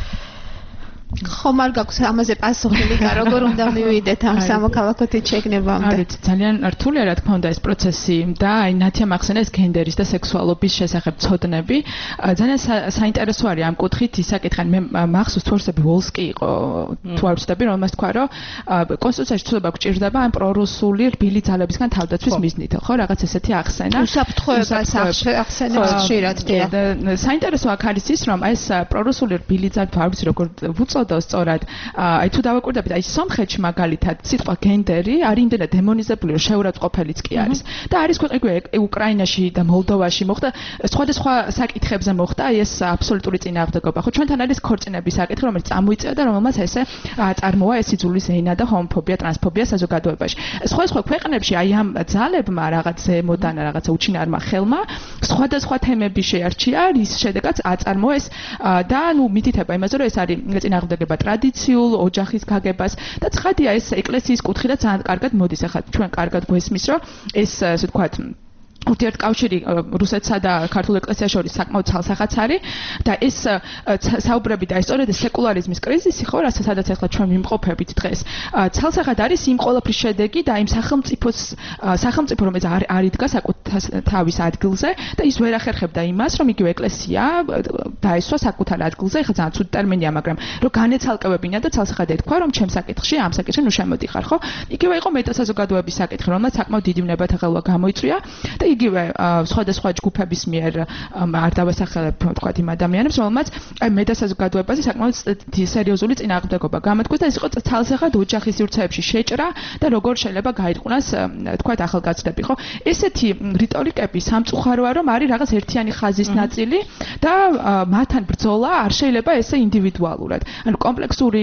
ხომ არ გაქვს ამაზე პასუხი და როგორ უნდა მივიდეთ ამ სამოქალაქო თვითშეგნებამდე? არის ძალიან რთულია რა თქმა უნდა ეს პროცესი და აი ნათია მახსენა ეს გენდერის და სექსუალობის შესახებ ცოდნები. ძალიან საინტერესო არის ამ კუთხით ის საკითხი, მე მახსოვს თორსები ვოლსკი იყო თუ არ ვცდები, რომელმაც თქვა რომ კონსტიტუციაში ცვლილება გჭირდება ამ პრორუსული რბილი ძალებისგან თავდაცვის მიზნით, ხო, რაღაც ესეთი ახსენა. უსაფრთხოებას ახსენებს ხშირად და საინტერესო აქ არის ის რომ ეს პრორუსული რბილი ძალა არ ვიცი როგორ ვუწოდო სწორად, აი თუ დავაკვირდებით, აი სომხეთში მაგალითად სიტყვა გენდერი არის იმდენად დემონიზებული, რომ შეურაცხყოფელიც კი არის. და არის ქვეყნები უკრაინაში და მოლდოვაში მოხდა სხვადასხვა საკითხებზე მოხდა აი ეს აბსოლუტური წინააღმდეგობა. ხო ჩვენთან არის ქორწინების საკითხი, რომელიც წამოიწია და რომელმაც ესე აწარმოა ეს იძულის ენა და ჰომოფობია, ტრანსფობია საზოგადოებაში. სხვა სხვა ქვეყნებში აი ამ ძალებმა რაღაც ზემოდან რაღაცა უჩინარმა ხელმა სხვადასხვა თემები შეარჩია, რის შედეგად აწარმოა ეს და ნუ მითითება იმაზე, რომ ეს არის წინააღმდეგება ტრადიციულ ოჯახის გაგებას და ცხადია ეს ეკლესიის კუთხე და ძალიან კარგად მოდის. ახლა ჩვენ კარგად გვესმის, რომ ეს ასე ვთქვათ ურთიერთკავშირი რუსეთსა და ქართულ ეკლესიას შორის საკმაოდ ცალსახაც არის და ეს საუბრები და ეს სწორედ სეკულარიზმის კრიზისი ხო, რასაც სადაც ახლა ჩვენ ვიმყოფებით დღეს, ცალსახად არის იმ ყოველფრის შედეგი და იმ სახელმწიფოს სახელმწიფო რომელიც არ არიდგა საკუთარ თავის ადგილზე და ის ვერ ახერხებდა იმას, რომ იგივე ეკლესია დაესვა საკუთარ ადგილზე, ახლა ძალიან ცუდი ტერმინია, მაგრამ რომ განეცალკევებინა და ცალსახად ეთქვა, რომ ჩემს საკითხში ამ საკითხში ნუ შემოდიხარ, ხო? იგივე იყო მეტასაზოგადოების საკითხი, რომელმაც საკმაოდ დიდი ვნებათაღელვა გამოიწვია და იგივე სხვადასხვა ჯგუფების მიერ არ დავასახელებ თქვათ იმ ადამიანებს, რომელმაც აი მეტასაზოგადოებაზე საკმაოდ სერიოზული წინააღმდეგობა გამოთქვეს და ეს იყო თალსახად ოჯახის სივრცეებში შეჭრა და როგორ შეიძლება გაიყვანას თქვათ ახალგაზრდები, ხო? ესეთი რიტორიკები სამწუხაროა, რომ არის რაღაც ერთიანი ხაზის ნაწილი და მათთან ბრძოლა არ შეიძლება ესე ინდივიდუალურად. ანუ კომპლექსური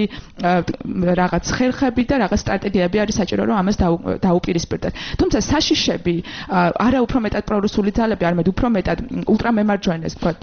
რაღაც ხერხები და რაღაც სტრატეგიები არის საჭირო, რომ ამას დაუპირისპირდეთ. თუმცა საშიშები არა უფრო მეტად პრორუსული ძალები, არამედ უფრო მეტად ულტრამემარჯვენეს, ვთქვათ,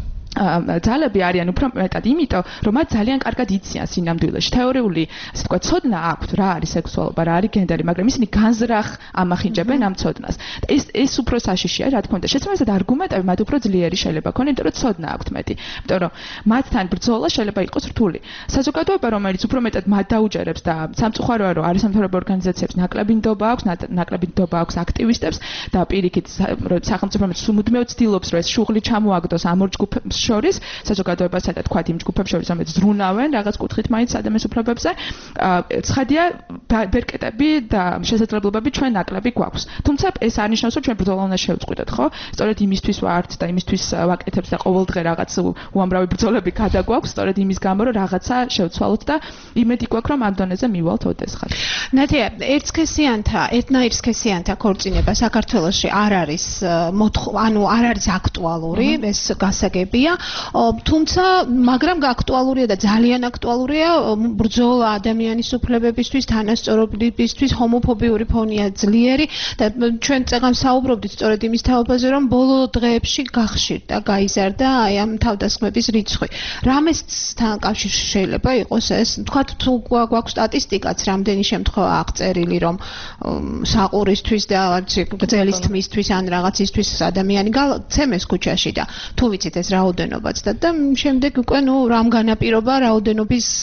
ძალები არიან უფრო მეტად იმიტომ, რომ მათ ძალიან კარგად იციან სინამდვილეში. თეორიული, ასე ვთქვათ, ცოდნა აქვთ, რა არის სექსუალობა, რა არის გენდერი, მაგრამ ისინი განზრახ ამახინჯებენ ამ ცოდნას. და ეს ეს უფრო საშიშია, რა თქმა უნდა. შესაბამისად, არგუმენტები მათ უფრო ძლიერი შეიძლება ქონեն, იმიტომ რომ ცოდნა აქვთ მეტი. იმიტომ რომ მათთან ბრძოლა შეიძლება იყოს რთული. საზოგადოება, რომელიც უფრო მეტად მათ დაუჯერებს და სამწუხაროა, რომ არასამთავრობო ორგანიზაციებს ნაკლები ნდობა აქვს, ნაკლები ნდობა აქვს აქტივისტებს და პირიქით სახელმწიფო რომელიც სულ ცდილობს, რომ ეს შუღლი ჩამოაგდოს ამ ორ ჯგუფს შორის, საზოგადოებასა და თქვათ იმ ჯგუფებს შორის, რომელიც ზრუნავენ რაღაც კუთხით მაინც ადამიანის უფლებებზე, ცხადია ბერკეტები და შესაძლებლობები ჩვენ ნაკლები გვაქვს. თუმცა ეს არ ნიშნავს, რომ ჩვენ ბრძოლა უნდა შევწყვიტოთ, ხო? სწორედ იმისთვის ვართ და იმისთვის ვაკეთებთ და ყოველდღე რაღაც უამრავი ბრძოლები გადაგვაქვს, სწორედ იმის გამო, რომ რაღაცა შევცვალოთ და იმედი გვაქვს, რომ ამ დონეზე მივალთ ოდესღაც. ნათია, ერთსქესიანთა, ერთნაირსქესიანთა ქორწინება საქართველოში არ არის ანუ არ არის აქტუალური, ეს გასაგებია. თუმცა, მაგრამ აქტუალურია და ძალიან აქტუალურია ბრძოლა ადამიანის უფლებებისთვის, თანასწორობისთვის, ჰომოფობიური ფონია ძლიერი და ჩვენ წეგან საუბრობდით სწორედ იმის თაობაზე, რომ ბოლო დღეებში გახშირდა, გაიზარდა აი ამ თავდასხმების რიცხვი. რამესთან კავშირში შეიძლება იყოს ეს? თქვათ თუ გვაქვს სტატისტიკაც, რამდენი შემთხვევა აღწერილი, რომ საყურისთვის და გრძელის თმისთვის ან რაღაცისთვის ადამიანი გაცემეს ქუჩაში და თუ ვიცით ეს რაოდენობაც და და შემდეგ უკვე ნუ რამ განაპირობა რაოდენობის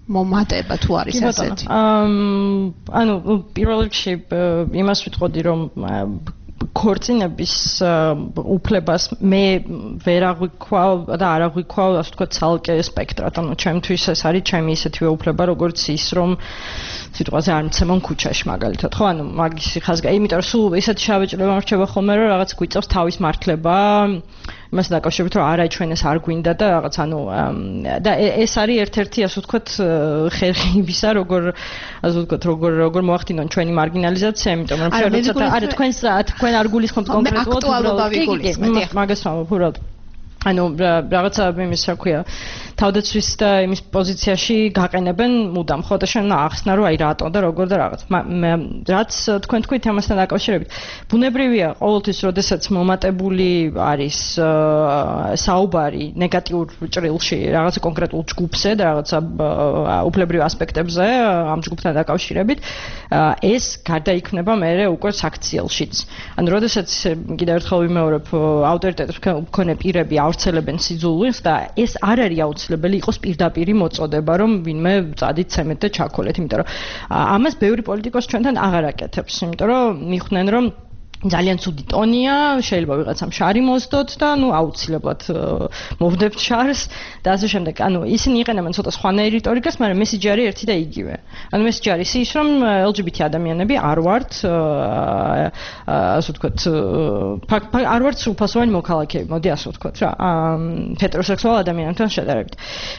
მომატება თუ არის ასეთი? ანუ პირველ რიგში იმას ვიტყოდი რომ ქორწინების უფლებას მე ვერ აღვიქვავ და არ აღვიქვავ ასე ვთქვათ ცალკე სპექტრად. ანუ ჩემთვის ეს არის ჩემი ისეთივე უფლება როგორც ის რომ სიტყვაზე არ მცემონ ქუჩაში მაგალითად ხო ანუ მაგის ხაზგა იმიტომ რომ სულ ისეთი შავეჭრება მრჩება ხოლმე რომ რაღაც გვიწევს თავის მართლება იმასთან დაკავშირებით რომ არა ჩვენ ეს არ გვინდა და რაღაც ანუ და ეს არის ერთ-ერთი ასე ვთქვათ ხერხი იმისა როგორ ასე ვთქვათ როგორ როგორ მოახდინონ ჩვენი მარგინალიზაცია იმიტომ რომ ჩვენ როცა არა თქვენს თქვენ არ გულისხმობთ კონკრეტულად აქტუალობა ვიგულისხმეთ მაგას ვამბობ ანუ რაღაცა იმის რა ქვია თავდაცვის და იმის პოზიციაში გაყენებენ მუდამ ხო და შენ ახსნა რომ აი რატო და როგორ და რაღაც რაც თქვენ თქვით ამასთან დაკავშირებით ბუნებრივია ყოველთვის როდესაც მომატებული არის საუბარი ნეგატიურ ჭრილში რაღაცა კონკრეტულ ჯგუფზე და რაღაცა უფლებრივ ასპექტებზე ამ ჯგუფთან დაკავშირებით ეს გარდაიქმნება მერე უკვე საქციელშიც ანუ როდესაც კიდევ ერთხელ ვიმეორებ ავტორიტეტს მქონე პირები ავრცელებენ სიძულვილს და ეს არ არის აუცილებელი იყოს პირდაპირი მოწოდება რომ ვინმე წადით ცემეთ და ჩაქოლეთ იმიტომ რომ ამას ბევრი პოლიტიკოსი ჩვენთან აღარ აკეთებს იმიტომ რომ მიხვდნენ რომ ძალიან ცუდი ტონია შეიძლება ვიღაცამ შარი მოსდოთ და ნუ აუცილებლად მოვდებთ შარს და ასე შემდეგ ანუ ისინი იყენებენ ცოტა სხვანაირ რიტორიკას მაგრამ მესიჯი არის ერთი და იგივე ანუ მესიჯი არის ის რომ ელ ჯი ბი თი ადამიანები არ ვართ ასე ვთქვათ არ ვართ სრულფასოვანი მოქალაქეები მოდი ასე ვთქვათ რა ჰეტეროსექსუალ ადამიანებთან შედარებით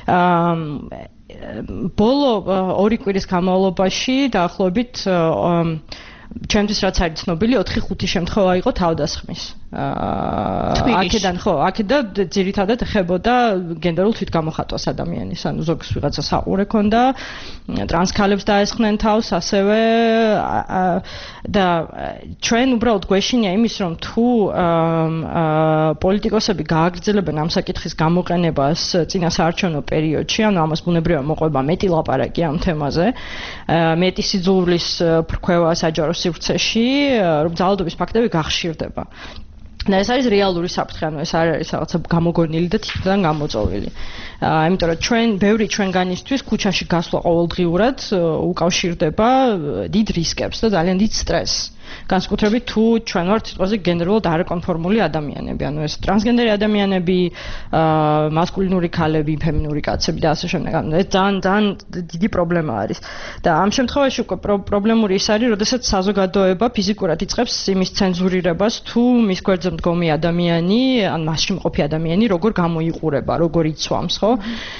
ბოლო ორი კვირის განმავლობაში დაახლოებით ჩემთვის რაც არის ცნობილი ოთხი ხუთი შემთხვევა იყო თავდასხმის. აქედან ხო, აქედან ძირითადად ეხებოდა გენდერულ თვითგამოხატვას ადამიანის, ანუ ზოგს ვიღაცა საყურე ქონდა, ტრანს ქალებს დაესხნენ თავს, ასევე და ჩვენ უბრალოდ გვეშინია იმის რომ თუ პოლიტიკოსები გააგრძელებენ ამ საკითხის გამოყენებას წინა საარჩევნო პერიოდში, ანუ ამას ბუნებრივია მოყვება მეტი ლაპარაკი ამ თემაზე, მეტი სიძულვილის ფრქვევა საჯარო სივრცეში, რომ ძალადობის ფაქტები გახშირდება. და ეს არის რეალური საფრთხე, ანუ ეს არ არის რაღაცა გამოგონილი და თვითონ გამოწოვილი. აა, იმიტომ რომ ჩვენ, ბევრი ჩვენგანისთვის ქუჩაში გასვლა ყოველდღიურად უკავშირდება დიდ რისკებს და ძალიან დიდ სტრესს. განსაკუთრებით თუ ჩვენ ვართ სიტყვაზე გენდერულად არაკონფორმული ადამიანები, ანუ ეს ტრანსგენდერი ადამიანები, აა მასკულინური ქალები, ფემინური კაცები და ასე შემდეგ. ანუ ეს ძალიან ძალიან დიდი პრობლემა არის. და ამ შემთხვევაში უკვე პრობლემური ის არის, როდესაც საზოგადოება ფიზიკურად იწყებს იმის ცენზურირებას, თუ მის გვერდზე მდგომი ადამიანი, ან მასში მყოფი ადამიანი როგორ გამოიყურება, როგორ იცვამს, ხო?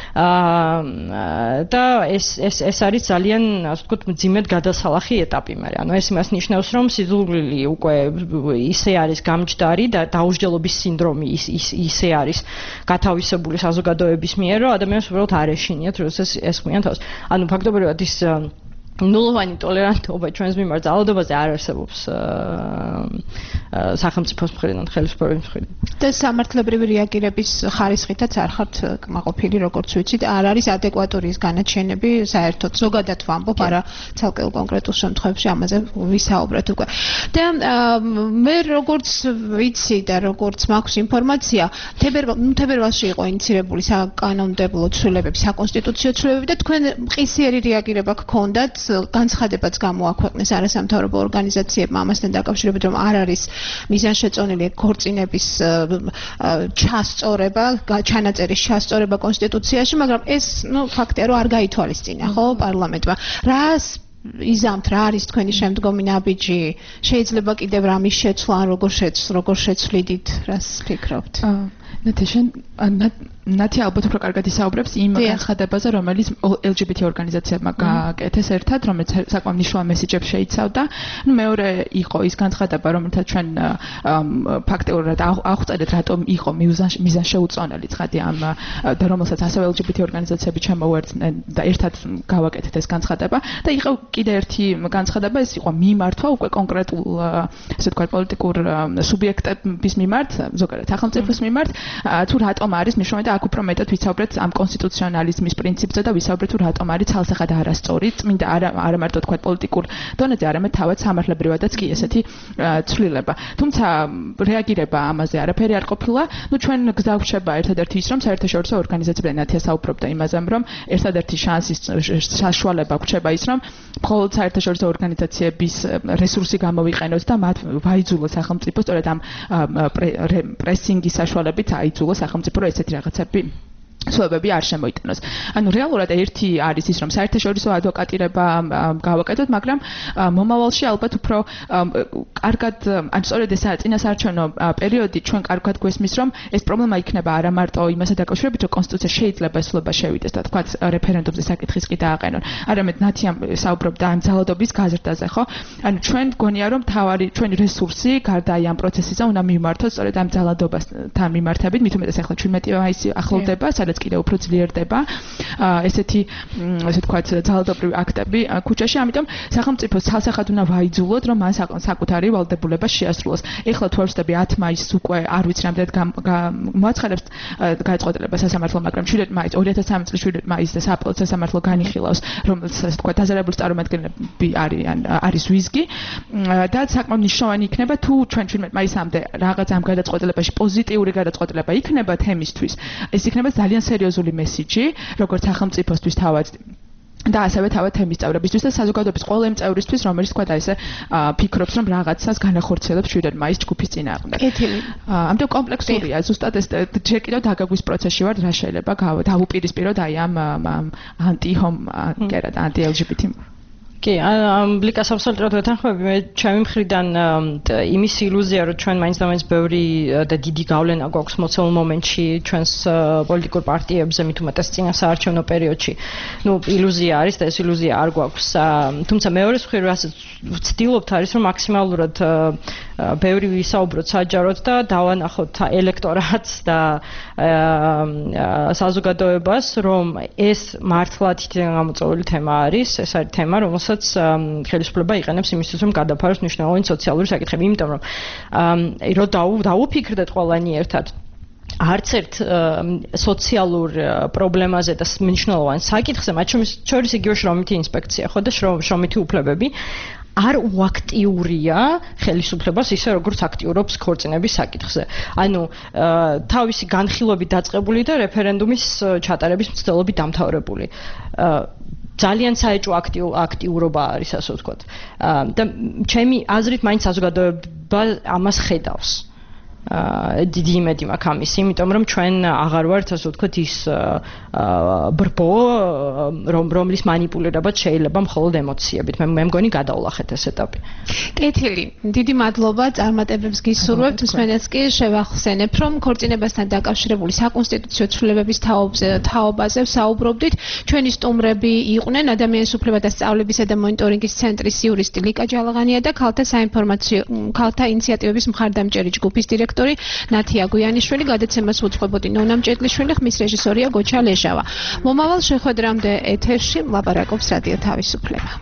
აა და ეს ეს ეს არის ძალიან, ასე ვთქვათ, მძიმედ გადასალახი ეტაპი მე. ანუ ეს იმას ნიშნავს, რომ სიძულვილი უკვე ისე არის გამჯდარი და დაუსჯელობის სინდრომი ის ისე არის გათავისებული საზოგადოების მიერ, რომ ადამიანს უბრალოდ არ ეშინიათ, როდესაც ესხმიან თავს. ანუ ფაქტობრივად ის ნულოვანი ტოლერანტობა ჩვენს მიმართ ძალადობაზე არ არსებობს სახელმწიფოს მხრიდან, ხელისუფლების მხრიდან. და სამართლებრივი რეაგირების ხარისხითაც არ ხართ კმაყოფილი, როგორც ვიცით, არ არის ადეკვატური ის განაჩენები, საერთოდ ზოგადად ვამბობ, არა ცალკეულ კონკრეტულ შემთხვევებში ამაზე ვისაუბრეთ უკვე. და მე როგორც ვიცი და როგორც მაქვს ინფორმაცია, თებერვალში იყო ინიცირებული საკანონმდებლო ცვლილებები, საკონსტიტუციო ცვლილებები და თქვენ მყისიერი რეაგირება გქონდათ განცხადებაც გამოაქვეყნეს არასამთავრობო ორგანიზაციებმა ამასთან დაკავშირებით, რომ არ არის მიზანშეწონილი ქორწინების ჩასწორება, ჩანაწერის ჩასწორება კონსტიტუციაში, მაგრამ ეს, ნუ, ფაქტია, რომ არ გაითვალისწინა, ხო, პარლამენტმა. რას იზამთ, რა არის თქვენი შემდგომი ნაბიჯი? შეიძლება კიდევ რამის შეცვლა, ან როგორ შეცვლ, როგორ შეცვლიდით, რას ფიქრობთ? ნათიშენ ნათი ალბათ უფრო კარგად ისაუბრებს იმ განცხადებაზე, რომელიც ელ ჯი ბი თი ორგანიზაციებმა გააკეთეს ერთად, რომელიც საკმაოდ მნიშვნელოვან მესიჯებს შეიცავდა. ნუ მეორე იყო ის განცხადება, რომელთაც ჩვენ ფაქტიურად აღწერეთ, რატომ იყო მიზანშეუწონელი ცხადი ამ და რომელსაც ასევე ელ ჯი ბი თი ორგანიზაციები ჩამოუერთდნენ და ერთად გავაკეთეთ ეს განცხადება და იყო კიდე ერთი განცხადება, ეს იყო მიმართვა უკვე კონკრეტულ, ასე ვთქვათ, პოლიტიკურ სუბიექტების მიმართ, ზოგადად სახელმწიფოს მიმართ თუ რატომ არის მნიშვნელოვანი და აქ უფრო მეტად ვისაუბრეთ ამ კონსტიტუციონალიზმის პრინციპზე და ვისაუბრეთ თუ რატომ არის ცალსახად არასწორი წმინდა არა არა მარტო თქვა პოლიტიკურ დონეზე, არამედ თავად სამართლებრივადაც კი ესეთი ცვლილება. თუმცა რეაგირება ამაზე არაფერი არ ყოფილა. ნუ ჩვენ გზა გვშება ერთადერთი ის, რომ საერთაშორისო ორგანიზაციებთან ნათია საუბრობდა იმაზე, რომ ერთადერთი შანსის საშუალება გვჩება ის, რომ მხოლოდ საერთაშორისო ორგანიზაციების რესურსი გამოვიყენოთ და მათ ვაიძულოს სახელმწიფო სწორედ ამ პრესინგის საშუალებით აიძულოს სახელმწიფო ესეთი რაღაცები სვებები არ შემოიტანოს. ანუ რეალურად ერთი არის ის, რომ საერთაშორისო ადვოკატირება გავაკეთოთ, მაგრამ მომავალში ალბათ უფრო კარგად, ან სწორედ ეს წინასაარჩევნო პერიოდი ჩვენ კარგად გვესმის, რომ ეს პრობლემა იქნება არა მარტო იმასთან დაკავშირებით, რომ კონსტიტუცია შეიძლება ესლობა შევიდეს და თქვა რეფერენდუმზე საკითხის კი დააყენონ. არამედ ნათია საუბრობდა ამ ძალადობის გაზრდაზე, ხო? ანუ ჩვენ გონია, რომ თავარი ჩვენი რესურსი გარდა აი ამ პროცესისა უნდა მიმართოს სწორედ ამ ძალადობასთან მიმართებით, მით უმეტეს ახლა ჩვენმეტი მაისი ახლოვდება, სადაც კიდევ უფრო ძლიერდება ესეთი ესე თქვა ძალადობრივი აქტები ქუჩაში, ამიტომ სახელმწიფოს ცალსახად უნდა ვაიძულოთ, რომ მან საკუთარი ვალდებულება შეასრულოს. ეხლა თუ არ ვსწრები ათი მაისს უკვე არ ვიცი რამდენად მოაცხადებს გაეწყვეტილება სასამართლო, მაგრამ შვიდ მაისს ორი ათას სამი წლის შვიდ მაისს და სააპელაციო სასამართლო განიხილავს, რომელიც ასე თქვა დაზარალებული წარმომადგენლები არიან არის ვიზგი და საკმაოდ მნიშვნელოვანი იქნება თუ ჩვენ შვიდ მაისამდე რაღაც ამ გადაწყვეტილებაში პოზიტიური გადაწყვეტილება იქნება თემისთვის. ეს იქნება ძალიან სერიოზული მესიჯი, როგორც სახელმწიფოსთვის თავად და ასევე თავად თემის წევრებისთვის და საზოგადოების ყველა იმ წევრისთვის, რომელიც თქვა და ესე ფიქრობს, რომ რაღაცას განახორციელებს შვიდ მაისს ჯგუფის წინააღმდეგ. ამიტომ კომპლექსურია, ზუსტად ეს ჯერ კიდევ დაგაგვის პროცესში ვარ, რა შეიძლება დავუპირისპიროთ აი ამ ანტი-ჰომ კერად ანტი-ელ ჯი ბი თი კი, ამ ბლიკას აბსოლუტურად ვეთანხმები. მე ჩემი მხრიდან იმის ილუზია, რომ ჩვენ მაინც და მაინც ბევრი და დიდი გავლენა გვაქვს მოცემულ მომენტში ჩვენს პოლიტიკურ პარტიებზე, მით უმეტეს წინასაარჩევნო პერიოდში. ნუ ილუზია არის და ეს ილუზია არ გვაქვს. თუმცა მეორეს მხრივ რასაც ვცდილობთ არის, რომ მაქსიმალურად ბევრი ვისაუბროთ საჯაროდ და დავანახოთ ელექტორატს და საზოგადოებას, რომ ეს მართლა თითქმის გამოწვეული თემა არის, ეს არის თემა, რომელსაც ხელისუფლება იყენებს იმისთვის, რომ გადაფაროს მნიშვნელოვანი სოციალური საკითხები, იმიტომ რომ რომ დაუფიქრდეთ ყველანი ერთად არც ერთ სოციალურ პრობლემაზე და მნიშვნელოვან საკითხზე, მათ შორის იგივე შრომითი ინსპექცია, ხო და შრომითი უფლებები არ უაქტიურია ხელისუფლებას ისე როგორც აქტიურობს ქორწინების საკითხზე. ანუ თავისი განხილვებით დაწყებული და რეფერენდუმის ჩატარების მცდელობით დამთავრებული. ძალიან საეჭვო აქტიურობა არის, ასე ვთქვათ. და ჩემი აზრით მაინც საზოგადოება ამას ხედავს. დიდი იმედი მაქვს ამის, იმიტომ რომ ჩვენ აღარ ვართ, ასე ვთქვათ, ის ბრბო, რომლის მანიპულირებაც შეიძლება მხოლოდ ემოციებით. მე მე მგონი გადავლახეთ ეს ეტაპი. კეთილი, დიდი მადლობა, წარმატებებს გისურვებთ. მსმენელს კი შევახსენებ, რომ ქორწინებასთან დაკავშირებული საკონსტიტუციო ცვლილებების თაობაზე ვსაუბრობდით. ჩვენი სტუმრები იყვნენ ადამიანის უფლებათა სწავლებისა და მონიტორინგის ცენტრის იურისტი ლიკა ჯალაღანია და ქალთა საინფორმაციო ქალთა ინიციატივების მხარდამჭერი ჯგუფის დირექტორი ნათია გვიანიშვილი, გადაცემას უძღვებოდი ნონა მჭედლიშვილი, ხმის რეჟისორია გოჩა ლეჟავა. მომავალ შეხვედრამდე ეთერში ლაპარაკობს რადიო თავისუფლება.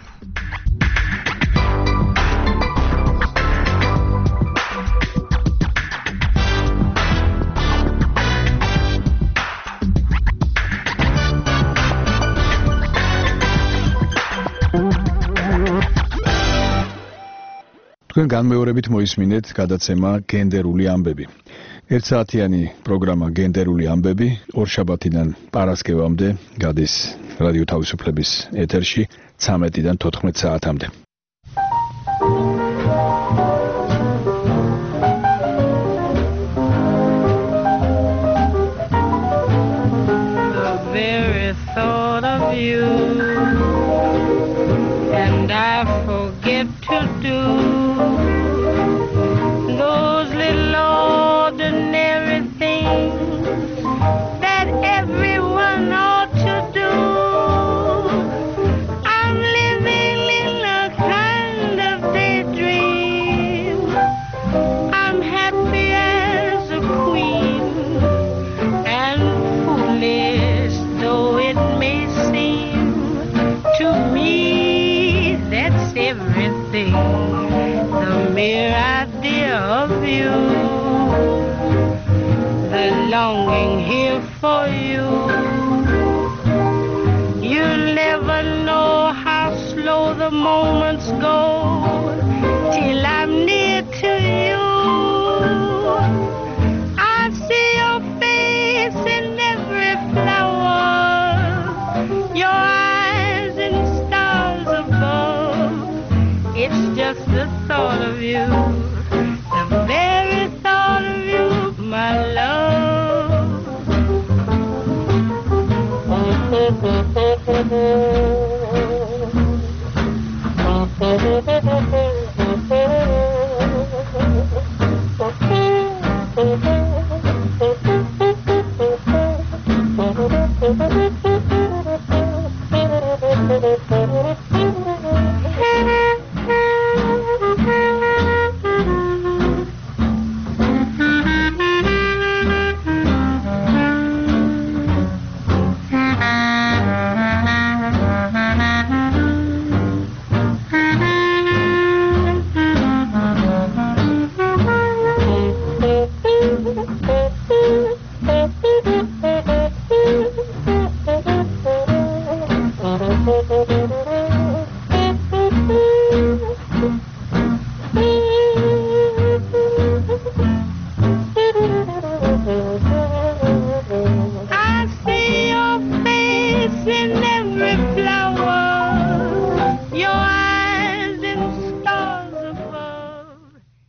თქვენ განმეორებით მოისმინეთ გადაცემა გენდერული ამბები. ერთსაათიანი პროგრამა გენდერული ამბები ორშაბათიდან პარასკევამდე გადის რადიო თავისუფლების ეთერში ცამეტიდან თოთხმეტ საათამდე. The very thought of you and I forget to do those little ordinary things that everyone ought to do. I'm living in a kind of daydream. I'm happy as a queen, and foolish though it may seem to me, that's everything. The mere idea of you, the longing here for you.